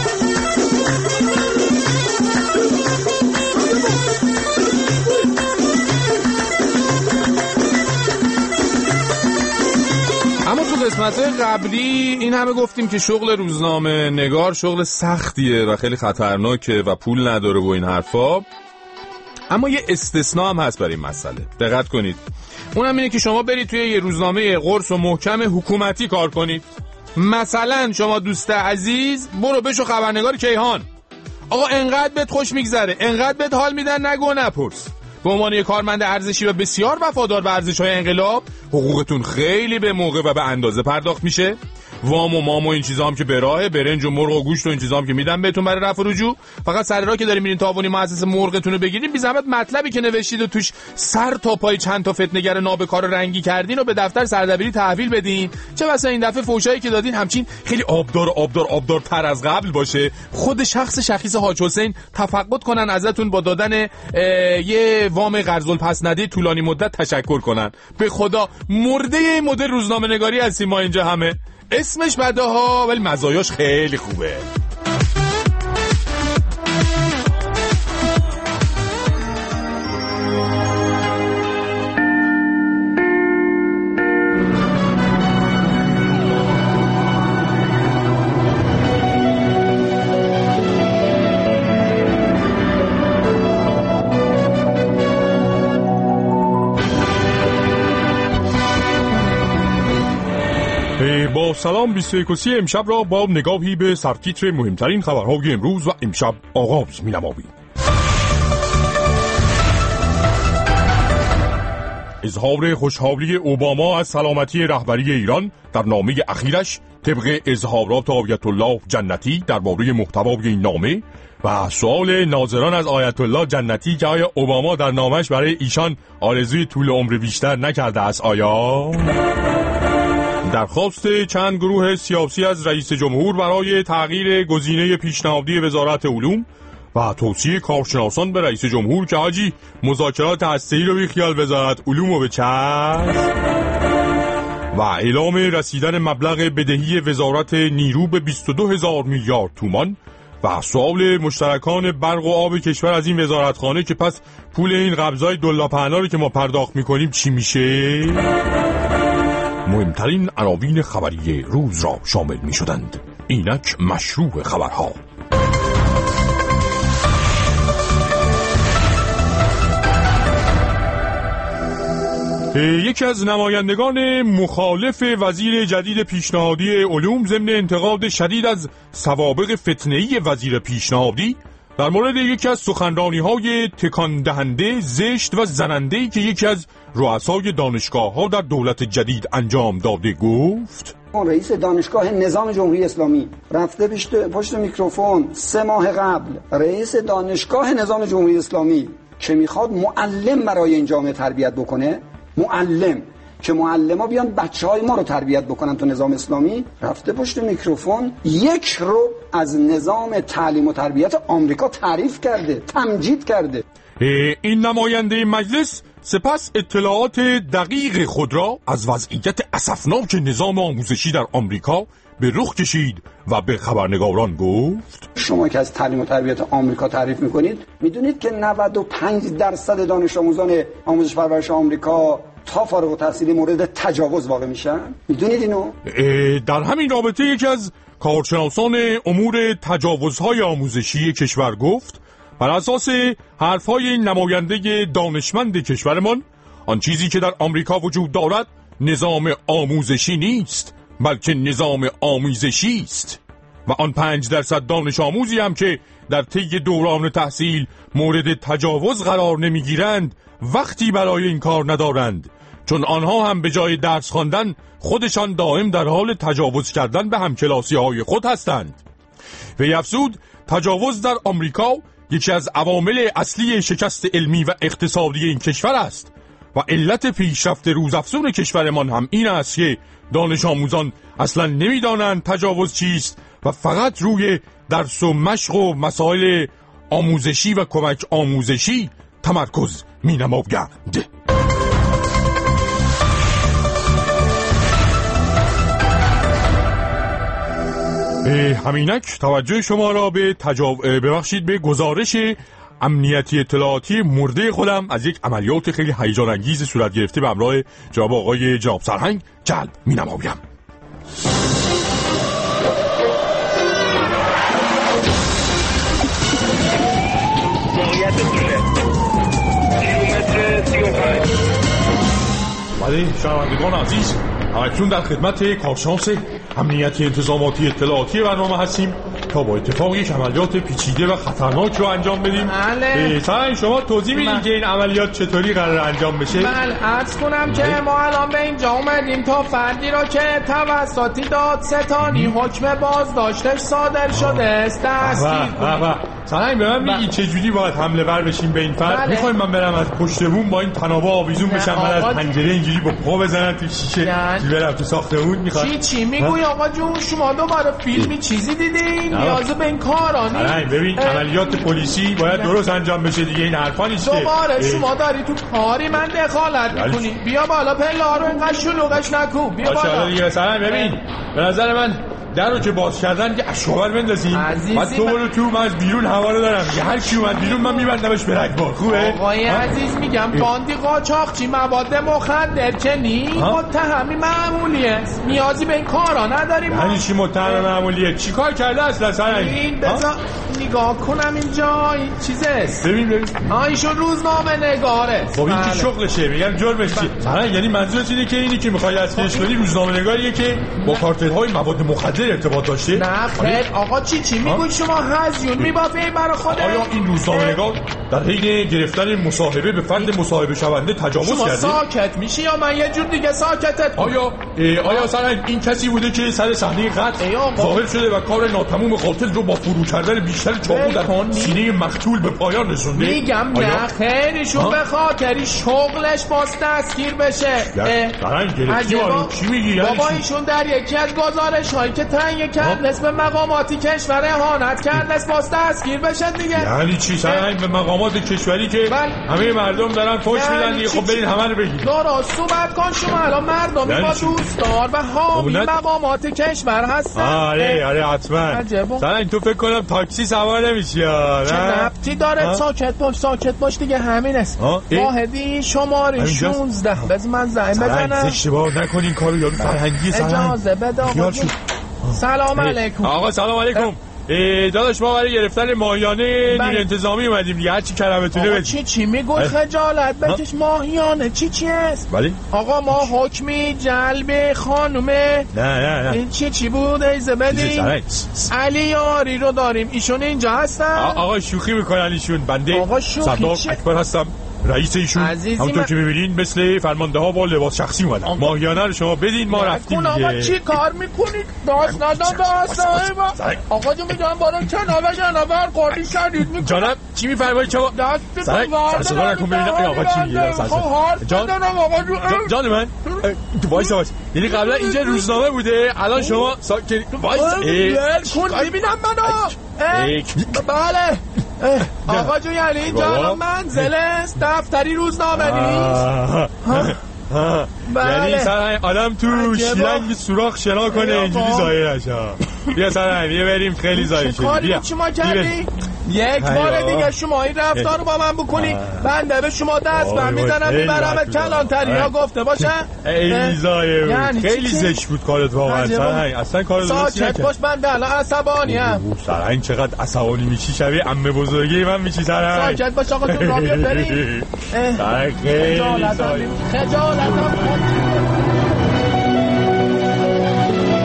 C: اما تو قسمت‌های قبلی این همه گفتیم که شغل روزنامه نگار شغل سختیه و خیلی خطرناکه و پول نداره و این حرفا. اما یه استثناء هم هست برای این مسئله. دقت کنید. اونم اینه که شما برید توی یه روزنامه قرص و محکم حکومتی کار کنید. مثلا شما دوست عزیز برو بشو خبرنگار کیهان. آقا انقدر بهت خوش میگذره، انقدر بهت حال میدن نگو نپرس. به عنوان یک کارمند ارزشی و بسیار وفادار به ارزش‌های انقلاب حقوقتون خیلی به موقع و به اندازه پرداخت میشه. وام و مام و این چیزا هم که به راهه، برنج و مرغ و گوشت و این چیزا هم که میدن بهتون برای رفع و رجوع. فقط سر راه که دارین میرین تاوانی مؤسسه مرغتون رو بگیرین، بی زحمت مطلبی که نوشتید و توش سر تا پای چند تا فتنه‌گر نابکار رنگی کردین و به دفتر سردبیری تحویل بدین. چه بسا این دفعه فوشایی که دادین همچین خیلی آبدار تر از قبل باشه. خود شخص شخیص حاج حسین تفقد کنن ازتون با دادن یه وام قرض الپسندی طولانی مدت تشکر کنن. به خدا مرده این مدل روزنامه نگاری هستیم ما اینجا همه. اسمش بده ها ولی مزایاش خیلی خوبه. با سلام 21 امشب را با نگاهی به سرتیتر مهمترین خبرهای امروز و امشب آغاز می‌نماییم. اظهار خوشحالی اوباما از سلامتی رهبری ایران در نامه اخیرش طبق اظهارات آیت الله جنتی درباره محتوای این نامه و سوال ناظران از آیت الله جنتی که آیا اوباما در نامش برای ایشان آرزوی طول عمر بیشتر نکرده است آیا؟ درخواست چند گروه سیاسی از رئیس جمهور برای تغییر گزینه پیشنهادی وزارت علوم و توصیه کارشناسان به رئیس جمهور که حاجی مذاکرات هسته‌ای رو بیخیال وزارت علوم رو بچسب و اعلام رسیدن مبلغ بدهی وزارت نیرو به 22,000 میلیارد تومان و سوال مشترکان برق و آب کشور از این وزارتخانه که پس پول این قبضای دللاپهنا رو که ما پرداخت میکنیم چی میشه؟ مهمترین عناوین خبری روز را شامل می شدند. اینک مشروع خبرها. یکی از نمایندگان مخالف وزیر جدید پیشنهادی علوم ضمن انتقاد شدید از سوابق فتنه‌ای وزیر پیشنهادی در مورد یکی از سخنرانی‌های تکان دهنده، زشت و زننده‌ای که یکی از رؤسای دانشگاه‌ها در دولت جدید انجام داده گفت:
L: رئیس دانشگاه نظام جمهوری اسلامی رفته پشت میکروفون 3 ماه قبل رئیس دانشگاه نظام جمهوری اسلامی که میخواد معلم برای این جامعه تربیت بکنه، معلم که معلما بیان بچهای ما رو تربیت بکنن تو نظام اسلامی، رفته پشت میکروفون 1 رو از نظام تعلیم و تربیت آمریکا تعریف کرده، تمجید کرده.
C: این نماینده مجلس سپس اطلاعات دقیق خود را از وضعیت اسفناک نظام آموزشی در آمریکا به رخ کشید و به خبرنگاران گفت:
L: شما که از تعلیم و تربیت آمریکا تعریف میکنید، میدونید که 95% دانش آموزان آموزش پرورش آمریکا تا فارغ التحصیلی مورد تجاوز واقع میشن؟ میدونید اینو؟
C: در همین رابطه یکی از کارشناسان امور تجاوزهای آموزشی کشور گفت: بر اساس حرفهای نماینده دانشمند کشورمان، آن چیزی که در آمریکا وجود دارد نظام آموزشی نیست، بلکه نظام آموزشی است و آن 5% دانش آموزی هم که در طی دوران تحصیل مورد تجاوز قرار نمیگیرند وقتی برای این کار ندارند، چون آنها هم به جای درس خواندن خودشان دائم در حال تجاوز کردن به همکلاسی‌های خود هستند. وی افزود تجاوز در آمریکا یکی از عوامل اصلی شکست علمی و اقتصادی این کشور است و علت پیشرفت روزافزون کشورمان هم این است که دانش آموزان اصلا نمیدانند تجاوز چیست و فقط روی درس و مشق و مسائل آموزشی و کمک آموزشی تمرکز می نمایند. همینک توجه شما را به به گزارش امنیتی اطلاعاتی مرده خودم از یک عملیات خیلی هیجان انگیز صورت گرفته به همراه جناب آقای جناب سرهنگ جلب می نمایم. بله شنوندگان عزیز، اکنون در خدمت کارشناس امنیتی انتظاماتی اطلاعاتی برنامه هستیم تا با اتفاق یک عملیات پیچیده و خطرناک رو انجام بدیم.
K: بله.
C: سرهنگ شما توضیح میدین که این عملیات چطوری قرار انجام بشه؟
K: بله عرض کنم که ما الان به اینجا اومدیم تا فردی را که توسط دادستانی حکم بازداشتش صادر شده است دستگیر کنیم.
C: سرهنگ به من میگی چجوری باید حمله ور بشیم به این فرد؟ میخوایم من برم از پشت بوم با این تنابه آویزون بشم، من از پنجره اینجوری با پا بزنم تو شیشه برم تو ساختمون؟ میخوام
K: چی میگوی آقا جون؟ شما دوباره فیلمی چیزی دیدین؟ نیاز به این کارا نیست.
C: ببین عملیات پلیسی باید درست انجام بشه دیگه، این حرفا نیست.
K: دوباره شما داری تو کاری من دخالت میکنی. بیا بالا پلا رو اینقدر شلوغش نکن. بیا بالا.
C: سلام ببین به نظر من در رو که باز کردن که اشوار بندازیم بعد تو برو تو، من از بیرون هوا رو دارم، یه هر کی اومد بیرون من میبندمش به رگبار. خوبه
K: آقای عزیز؟ میگم باندی قاچاقچی مواد مخدر که نی متهمی معمولیه، نیازی به این کارا نداریم.
C: یعنی چی متهم معمولیه؟ چی کار کرده اصلا سرنگ؟
K: این بذار نگاه کنم اینجا این چیزه.
C: ببین
K: ایشون روزنامه نگاره.
C: خب این که شغلشه، میگم جرمش چیه؟ سرنگ یعنی منظورت اینه که اینی که میخوای دستگیرش کنی روزنامه نگاریه که با کارتل‌های مواد مخدر ارتباط داشته؟
K: نه خیر آقا چی میگوی شما؟ هزیون میبافه برای خودت؟
C: آیا این روزنامه‌نگار در حین گرفتن مصاحبه به فرد مصاحبه شونده تجاوز کرده؟
K: شما ساکت میشی یا من یه جور دیگه ساکتت؟
C: آیا سرنگ این کسی بوده که سر صحنه قتل ظاهر شده و کار ناتمام قاتل رو با فرو کردن بیشتر چاقو در سینه مقتول به پایان رسونده؟
K: میگم نه خیر، ایشون به خاطری شغلش باز دستگیر بشه.
C: سرنگ گرفتی چی میگی؟
K: بابا ایشون در یکی از گزارش‌هایی که تهیه کرد نسبت مقاماتی کشور اهانت کرد نسبت باز دستگیر بشه دیگه.
C: یعنی چی سرنگ؟ به مقامات کشوری که همه مردم دارن فوش میدن دیگه. خب برید همه رو بگید.
K: درست صحبت کن. شما الان مردمی با دوستدار و حامی مقامات کشور هستن.
C: آره حتما. سرنگ تو فکر کنم تاکسی سوار نمیشی؟
K: چه ربطی داره؟ ساکت باش دیگه، همین است. واحدی شماره 16 بذار من زنگ بزنم.
C: اشتباه نکنین کارو یارو فرهنگی.
K: اجازه بده آقا. سلام علیکم.
C: آقا سلام علیکم. داداش ما برای گرفتن ماهیانه نیروی انتظامی اومدیم دیگه، هر چی کلمتونه بدید.
K: چی میگوی؟ خجالت بکش. ماهیانه چی است؟
C: بله
K: آقا ما حکمی جلب خانومه
C: نه
K: این چی بود ایزه بدیم؟ علی یاری رو داریم، ایشون اینجا هستن.
C: آقا شوخی میکنن ایشون. بنده سردار اکبر هستم، رئیس ایشون. همونطور که میبینین مثل فرمانده ها با لباس شخصی اومدن. ماهیانه رو شما بدین ما رفتیم دیگه.
K: آقا چی کار میکنید؟ داست آقا جو میدونم بارون کنابر قاردی شدید میکنم.
C: جانم چی میفرمایید شما؟
K: دست
C: صدا نکن ببینم آقا چی میگه. جان من وایسا یعنی قبلا اینجا روزنامه بوده، الان شما وایسا
K: کن ببینم منو. بله آقا جو یعنی اینجا منزل است، دفتری روزنامه نیست.
C: یعنی سرهنگ آدم تو شیرنگ سوراخ شنا کنه اینجوری ظاهر نشه. بیا سرهنگ بیا بریم، خیلی ظاهر شد.
K: بیا چی ما کردی؟ یک بار دیگه شما این رفتار رو با من بکنی بنده به شما دست بر میزنم میبرم کلانتری ها گفته باشن.
C: ای ظاهر خیلی زشت بود کارت واقعا سرهنگ، اصلا کار درستی نکرد.
K: ساکت باش بنده الان عصبانیم.
C: سرهنگ چقدر عصبانی میشی، شبیه عمه بزرگی من میشی سرهنگ.
K: ساکت باش آقا تو را بیا بریم. خجالتم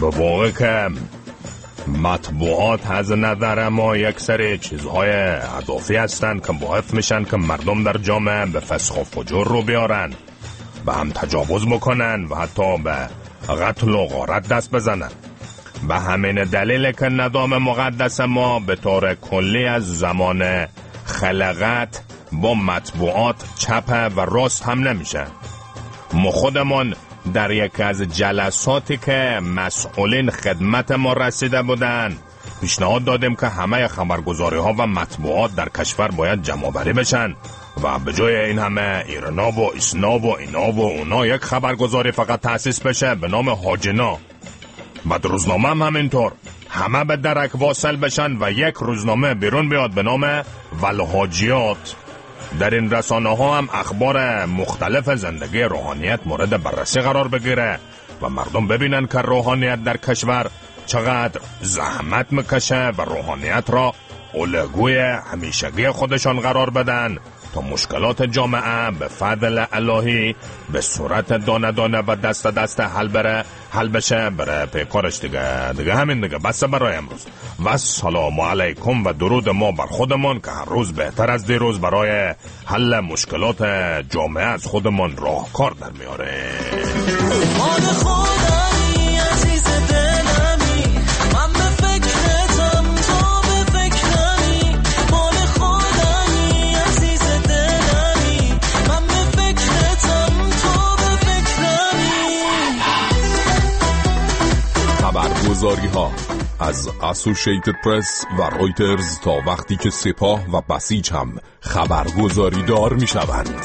M: در واقع که مطبوعات از نظر ما یک سری چیزهای اضافی هستند که باعث میشن که مردم در جامعه به فسق و فجور رو بیارن، به هم تجاوز بکنن و حتی به قتل و غارت دست بزنن. به همین دلیل که نظام مقدس ما به طور کلی از زمان خلقت با مطبوعات چپ و راست هم نمیشه. ما خودمون در یکی از جلساتی که مسئولین خدمت ما رسیده بودن پیشنهاد دادیم که همه خبرگزاری ها و مطبوعات در کشور باید جمع بری بشن و به جای این همه ایرنا و اسنا و اینا و اونا یک خبرگزاری فقط تأسیس بشه به نام حاجنا. بعد روزنامه هم همینطور، همه به درک واصل بشن و یک روزنامه بیرون بیاد به نام ولحاجیات. در این رسانه ها هم اخبار مختلف زندگی روحانیت مورد بررسی قرار بگیره و مردم ببینن که روحانیت در کشور چقدر زحمت میکشه و روحانیت را الگوی همیشگی خودشان قرار بدن تا مشکلات جامعه به فضل الهی به صورت دانه دانه و دست دست حل بشه بره پیکارش دیگه همین دیگه. بس برای امروز و سلام علیکم و درود ما بر خودمان که هر روز بهتر از دیروز برای حل مشکلات جامعه از خودمان راهکار در میاره.
C: خبرگزاری ها از اسوسییتد پرس و رویترز تا وقتی که سپاه و بسیج هم خبرگزاری دار می شوند.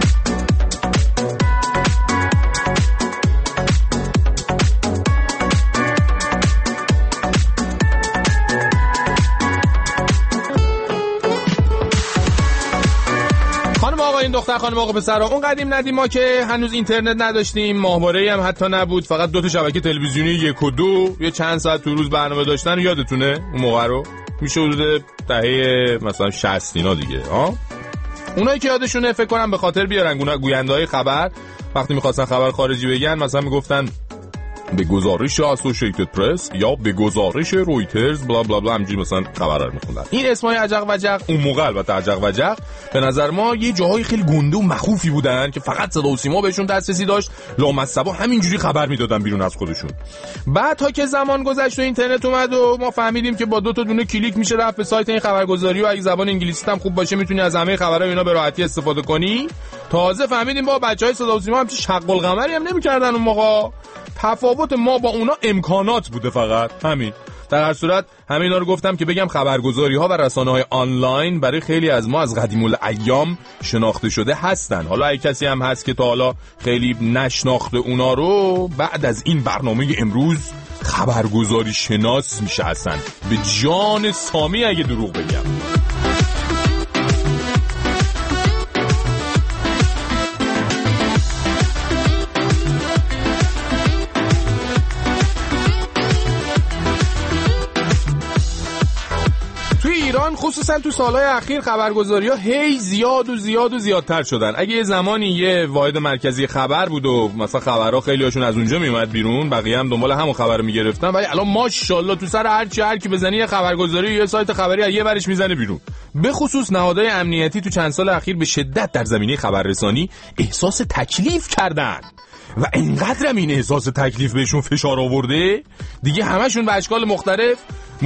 K: این دختر خانم آقا پسرا، اون قدیم ندیما که هنوز اینترنت نداشتیم، ماهواره‌ای هم حتی نبود، فقط 2 تا شبکه تلویزیونی 1 و 2 یه چند ساعت تو روز برنامه داشتن. یادتونه اون موقع رو؟ میشه حدود دهه مثلا 60 اینا دیگه. اونایی که یادشونه فکر کنم به خاطر بیارن گوینده‌های خبر وقتی می‌خواستن خبر خارجی بگن مثلا میگفتن به گزارش اسوسییتد پرس یا به گزارش رویترز بلا بلا بلا همینجوری مثلا خبر رو میخوندن. این اسمای عجق وجق اون موقع البته عجق وجق به نظر ما یه جاهای خیلی گنده و مخوفی بودن که فقط صدا و سیما بهشون دسترسی داشت، لامصبا همینجوری خبر میدادن بیرون از خودشون. بعد تا که زمان گذشت و اینترنت اومد و ما فهمیدیم که با 2 تا دونه کلیک میشه رفت به سایت این خبرگزاری و اگه زبان انگلیسی هم خوب باشه میتونی از همه خبرها اینا به راحتی استفاده کنی. تازه فهمیدیم با بچهای صدا و سیما هم چه شق القمری هم نمی‌کردن اون موقع. تفاوت ما با اونا امکانات بوده فقط همین. در هر صورت همینا رو گفتم که بگم خبرگزاری ها و رسانه های آنلاین برای خیلی از ما از قدیم الایام شناخته شده هستن. حالا اگه کسی هم هست که تا حالا خیلی نشناخته اونا رو، بعد از این برنامه امروز خبرگزاری شناس میشه هستن. به جان سامی اگه دروغ بگم. خصوصا تو سالهای اخیر خبرگزاری‌ها هی زیادتر شدن. اگه یه زمانی یه واحد مرکزی خبر بود و مثلا خبرها خیلی هاشون از اونجا میومد بیرون، بقیه هم دنبال همون خبر میگرفتن، ولی الان ماشاءالله تو سر هر کی بزنی یه خبرگزاری یه سایت خبری از یه ورش میزنه بیرون. به خصوص نهادهای امنیتی تو چند سال اخیر به شدت در زمینه خبررسانی احساس تکلیف کردن و اینقدر هم این احساس تکلیف بهشون فشار آورده دیگه همشون به اشکال مختلف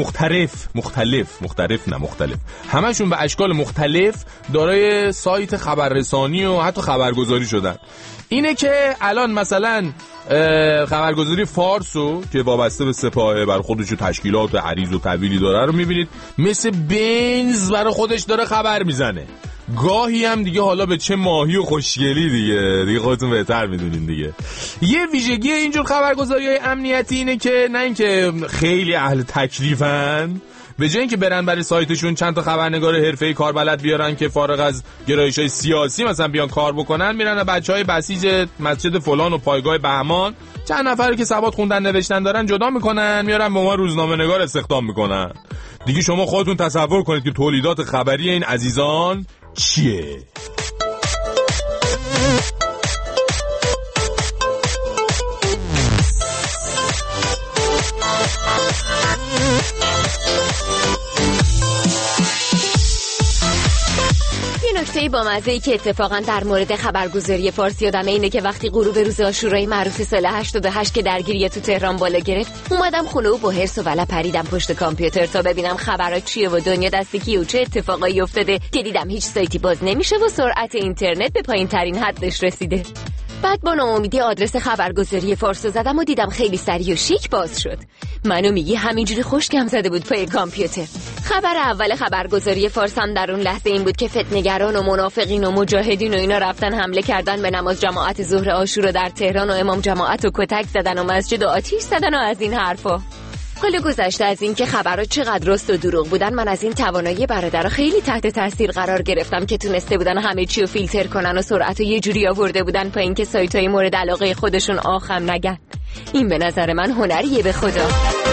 K: همشون به اشکال مختلف دارای سایت خبررسانی و حتی خبرگزاری شدن. اینه که الان مثلا خبرگزاری فارسو که وابسته به سپاه بر خودش تشکیلات و عریض و طویلی داره رو میبینید مثل بنز برای خودش داره خبر میزنه. گاهی هم دیگه حالا به چه ماهی و خوشگلی دیگه خودتون بهتر میدونین دیگه. یه ویژگی اینجور خبرگزاری‌های امنیتی اینه که نه اینکه خیلی اهل تکلیفن، به جای اینکه برن برای سایتشون چند تا خبرنگار حرفه‌ای کاربلد بیارن که فارغ از گرایش‌های سیاسی مثلا بیان کار بکنن، میرن بچهای بسیج مسجد فلان و پایگاه بهمان چند نفری که سواد خوندن نوشتن دارن جدا میکنن، میارن به ما روزنامه‌نگار استخدام میکنن. دیگه شما خودتون تصور کنید که تولیدات خبری این عزیزان چیه؟
G: نکته با مزه‌ای که اتفاقا در مورد خبرگزاری فارس یادمه اینه که وقتی غروب روز عاشورای معروف سال 88 که درگیری تو تهران بالا گرفت، اومدم خونه و با حرص و ولع پریدم پشت کامپیوتر تا ببینم خبرها چیه و دنیا دست کیه و چه اتفاقایی افتاده که دیدم هیچ سایتی باز نمیشه و سرعت اینترنت به پایین‌ترین حدش رسیده. بعد با ناامیدی آدرس خبرگزاری فارس رو زدم و دیدم خیلی سریع و شیک باز شد. منو میگی همینجوری خشکم زده بود پای کامپیوتر. خبر اول خبرگزاری فارس هم در اون لحظه این بود که فتنه‌گران و منافقین و مجاهدین و اینا رفتن حمله کردن به نماز جماعت ظهر عاشورا در تهران و امام جماعت و کتک زدن و مسجد و آتش زدن و از این حرفا. حالا گذشته از این که خبرها چقدر راست و دروغ بودن، من از این توانایی برادرها خیلی تحت تاثیر قرار گرفتم که تونسته بودن همه چی رو فیلتر کنن و سرعت رو یه جوری آورده بودن پایین که سایت‌های مورد علاقه خودشون آخم نگن. این به نظر من هنریه به خدا.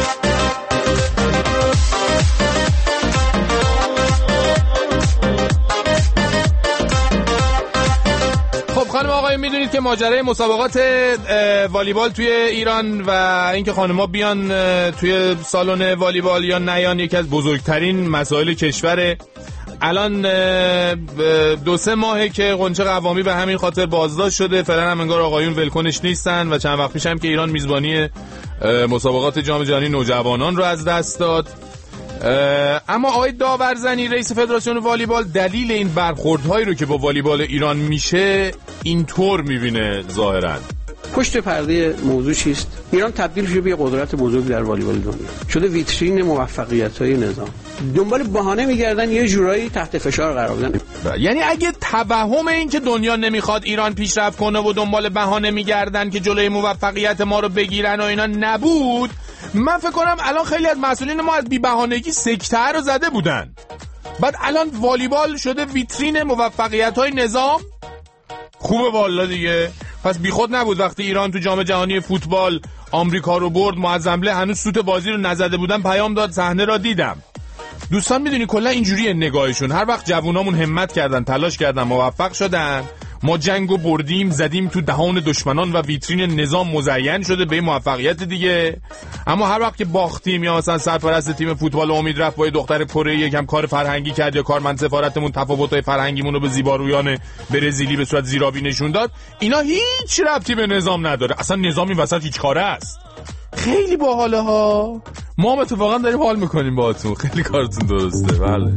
C: خانم آقای میدونید که ماجرای مسابقات والیبال توی ایران و اینکه خانم‌ها بیان توی سالن والیبال یا نیان یکی از بزرگترین مسائل کشوره. الان 2-3 ماهه که قنچه قوامی به همین خاطر بازداشت شده. فعلا هم انگار آقایون ولکنش نیستن و چند وقت پیش هم که ایران میزبانی مسابقات جام جهانی نوجوانان رو از دست داد. اما آقای داورزنی رئیس فدراسیون والیبال دلیل این برخوردهایی رو که با والیبال ایران میشه اینطور میبینه ظاهراً.
N: پشت پرده موضوع چیست؟ ایران تبدیل شده به قدرت بزرگ در والیبال دنیا. شده ویترین موفقیت‌های نظام. دنبال بهانه میگردن یه جورایی تحت فشار قرار بدن.
C: یعنی اگه توهم این که دنیا نمیخواد ایران پیشرفت کنه و دنبال بهانه میگردن که جلوی موفقیت ما رو بگیرن و اینا نبود، من فکر کنم الان خیلی از مسئولین ما از بی بهانگی سکته رو زده بودن. بعد الان والیبال شده ویترین موفقیت‌های نظام. خوبه والا دیگه. پس بیخود نبود وقتی ایران تو جام جهانی فوتبال آمریکا رو برد، معظمله هنوز سوت بازی رو نزده بودن، پیام داد صحنه را دیدم. دوستان میدونی کلا اینجوریه نگاهشون. هر وقت جوونامون همت کردن، تلاش کردن، موفق شدن، ما جنگو بردیم، زدیم تو دهان دشمنان و ویترین نظام مزین شده به موفقیت دیگه. اما هر وقت که باختیم یا مثلا سرپرست تیم فوتبال امید رفت با یه دختر کره یکم کار فرهنگی کرد یا کارمند سفارتمون تفاوت‌های فرهنگیمون رو به زیبارویان برزیلی به صورت زیرابی نشون داد، اینا هیچ ربطی به نظام نداره. اصلا نظام این وسط هیچ کاره است. خیلی باحاله ها. ما هم اتفاقا داریم حال میکنیم باهاتون. خیلی کارتون درسته. بله.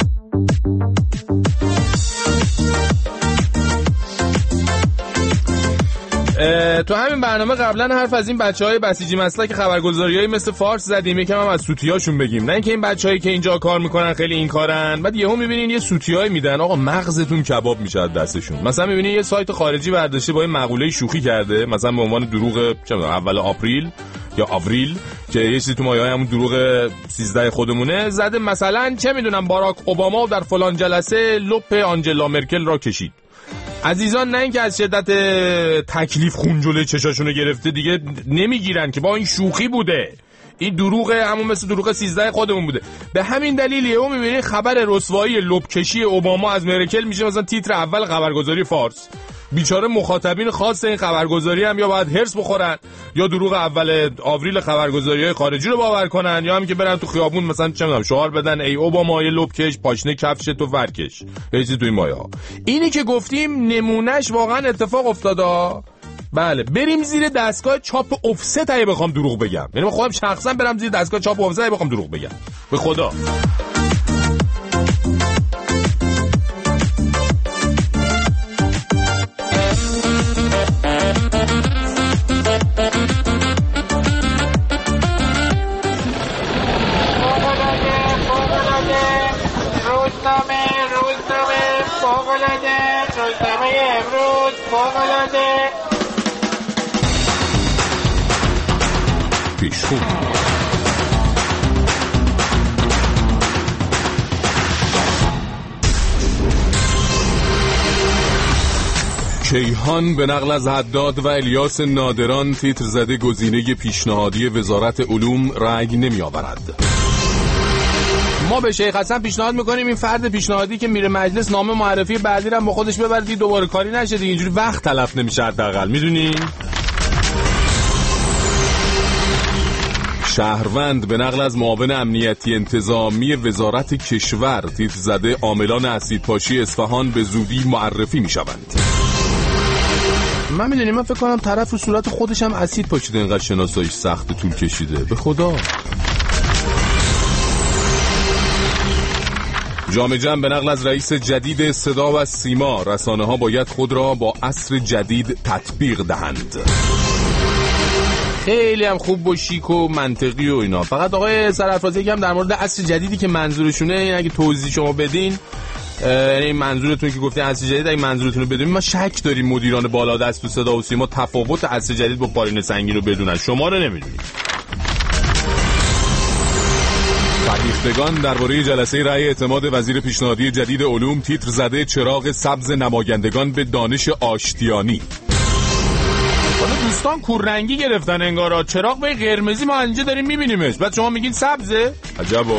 C: تو همین برنامه قبلا حرف از این بچهای بسیجی مسلک خبرگزاریایی مثل فارس زدیم، یکم هم از سوتیاشون بگیم. نه اینکه این بچه‌هایی که اینجا کار میکنن خیلی این کارن، بعد یهو میبینین یه سوتیای میدن، آقا مغزتون کباب میشه از دستشون. مثلا میبینین یه سایت خارجی برداشته با این مقوله شوخی کرده، مثلا به عنوان دروغ چه میدونم اول آپریل یا آوریل که یه چیزی تو مایه‌های همون دروغ 13 خودمونه زده، مثلا چه میدونم باراک اوباما در فلان جلسه لپ آنجلا مرکل را کشید. عزیزان نه اینکه از شدت تکلیف خون جلوی چشاشونو گرفته دیگه نمیگیرن که با این شوخی بوده، این دروغه، همون مثل دروغ 13 خودمون بوده. به همین دلیلیه اون میبینی خبر رسوایی لپکشی اوباما از مرکل میشه مثلا تیتر اول خبرگزاری فارس. بیچاره مخاطبین خاص این خبرگزاری هم یا باید هرس بخورن یا دروغ اول آوریل خبرگزاری‌های خارجی رو باور کنن یا هم که برن تو خیابون مثلا چه می‌دونم شعار بدن ای اوباما یه لپکش پاشنه کفش تو ورکش، یه چیزی تو این مایه‌ها. اینی که گفتیم نمونهش واقعا اتفاق افتاده. بله بریم زیر دستگاه چاپ افست اگه بخوام دروغ بگم، یعنی من خودم شخصا برم زیر دستگاه چاپ افست اگه بخوام دروغ بگم، به خدا. کیهان به نقل از حداد و الیاس نادران تیتر زده گزینه پیشنهادی وزارت علوم رأی نمی آورد. ما به شیخ حسن پیشنهاد میکنیم این فرد پیشنهادی که میره مجلس نامه معرفی بعدی رو با خودش ببره دیگه دوباره کاری نشه دیگه، اینجوری وقت تلف نمیشه حداقل، میدونی؟ شهروند به نقل از معاون امنیتی انتظامی وزارت کشور تیتر زده عاملان اسیدپاشی اصفهان به زودی معرفی می شوند.
K: من میدونی من فکر کنم طرف و صورت خودش هم اسید پاشیده، اینقدر شناساییش سخت طول کشیده. به خدا.
C: جام جم به نقل از رئیس جدید صدا و سیما رسانه ها باید خود را با عصر جدید تطبیق دهند.
K: خیلی هم خوب و شیک و منطقی و اینا. فقط آقای سرفرازی یکم در مورد عصر جدیدی که منظورشونه این اگه توضیح شما بدین، یعنی منظورتون که گفتین عصر جدید اگه منظورتون رو بدونیم، ما شک داریم مدیران بالا دست تو صدا و سیما تفاوت عصر جدید با پارین سنگین رو بدونن. شما رو نمیدونید.
C: فرهیختگان درباره جلسه رأی اعتماد وزیر پیشنهادی جدید علوم تیتر زده چراغ سبز نمایندگان به دانش آشتیانی.
K: حالا دوستان کوررنگی گرفتن انگارا، چراغ به قرمزی ما اینجا داریم میبینیمش، بعد شما میگین سبزه؟
C: عجبا.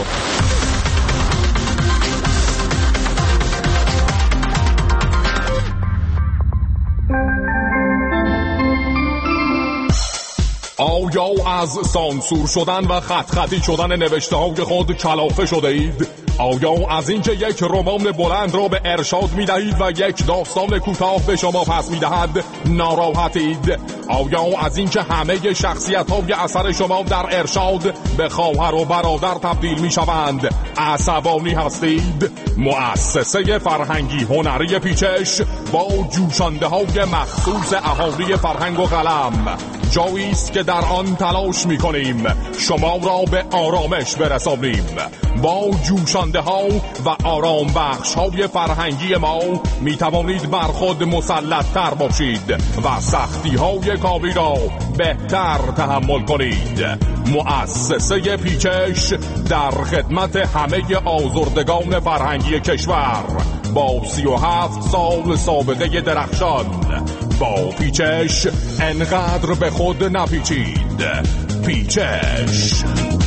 C: آیا از سانسور شدن و خطی شدن نوشته های خود کلافه شده اید؟ آیا از اینکه یک رمان بلند را به ارشاد می دهید و یک داستان کوتاه به شما پس می دهد ناراحتید؟ آیا از اینکه همه شخصیت های اثر شما در ارشاد به خواهر و برادر تبدیل می شوند عصبانی هستید؟ مؤسسه فرهنگی هنری پیچش با جوشانده های مخصوص اهالی فرهنگ و قلم جایی است که در آن تلاش می‌کنیم شما را به آرامش برسانیم. با جوشانده ها و آرام بخش های فرهنگی ما می توانید بر خود مسلط تر باشید و سختی های کاری را بهتر تحمل کنید. مؤسسه پیچش در خدمت همه آزردگان فرهنگی کشور با 37 سال سابقه درخشان. با پیچش انقدر به خود نپیچید. پیچش.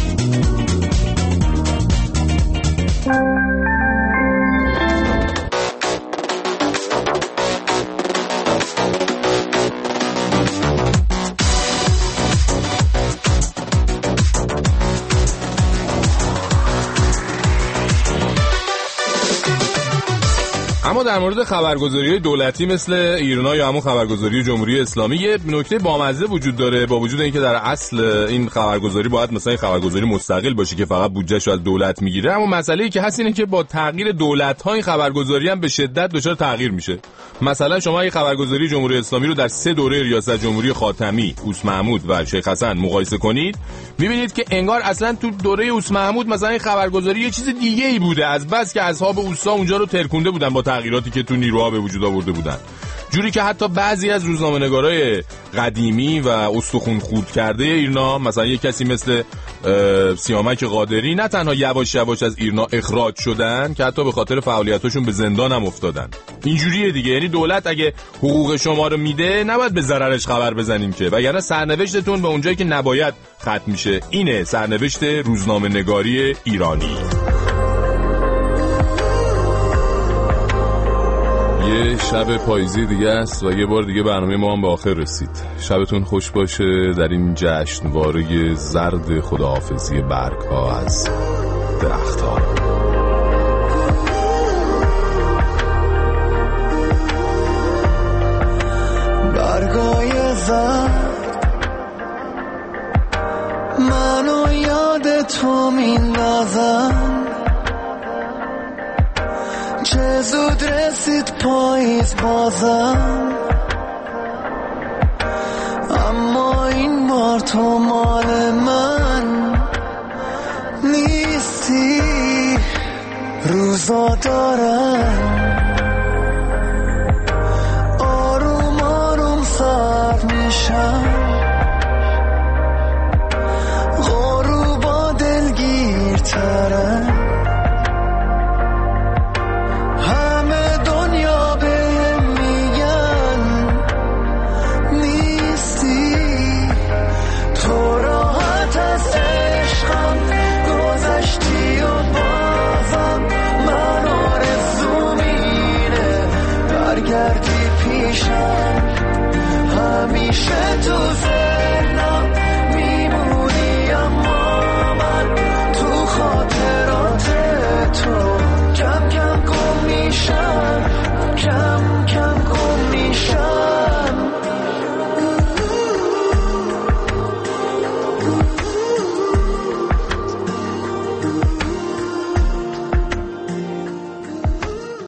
C: اما در مورد خبرگزاری دولتی مثل ایرنا یا همون خبرگزاری جمهوری اسلامی یه نکته بامزه وجود داره، با وجود اینکه در اصل این خبرگزاری باید مثلا این خبرگزاری مستقل باشه که فقط بودجه‌شو از دولت میگیره، اما مسئله‌ای که هست اینه که با تغییر دولت‌ها این خبرگزاری هم به شدت دچار تغییر میشه. مثلا شما این خبرگزاری جمهوری اسلامی رو در 3 دوره ریاست جمهوری خاتمی، اوس محمود و شیخ حسن مقایسه کنید، می‌بینید که انگار اصلا تو دوره اوس محمود مثلا این خبرگزاری یه چیز دیگه‌ای بوده، از بس که اصحاب اوسا اونجا رو ترکونده بودن با تغییراتی که تو نیروها به وجود آورده بودن، جوری که حتی بعضی از روزنامه‌نگارای قدیمی و استخون خورد کرده ایرنا، مثلا یک کسی مثل سیامک قادری، نه تنها یواش یواش از ایرنا اخراج شدن که حتی به خاطر فعالیتاشون به زندان هم افتادن. اینجوریه دیگه، یعنی دولت اگه حقوق شما رو میده نباید به ضررش خبر بزنیم که، وگرنه سرنوشتتون به اونجایی که نباید ختم میشه. اینه سرنوشت روزنامه‌نگاری ایرانی. یه شب پاییزی دیگه است و یه بار دیگه برنامه ما هم به آخر رسید. شبتون خوش باشه در این جشنواره زرد خداحافظی برگ‌ها از درخت‌ها.
J: برگای زرد منو یاد تو میندازن، چه زود رسید پاییز بازم، اما این بار تو مال من نیستی. روزا دارن آروم آروم سر میشن، غروبا دلگیرترن، همیشه تو ذهنم میمونی، اما
B: تو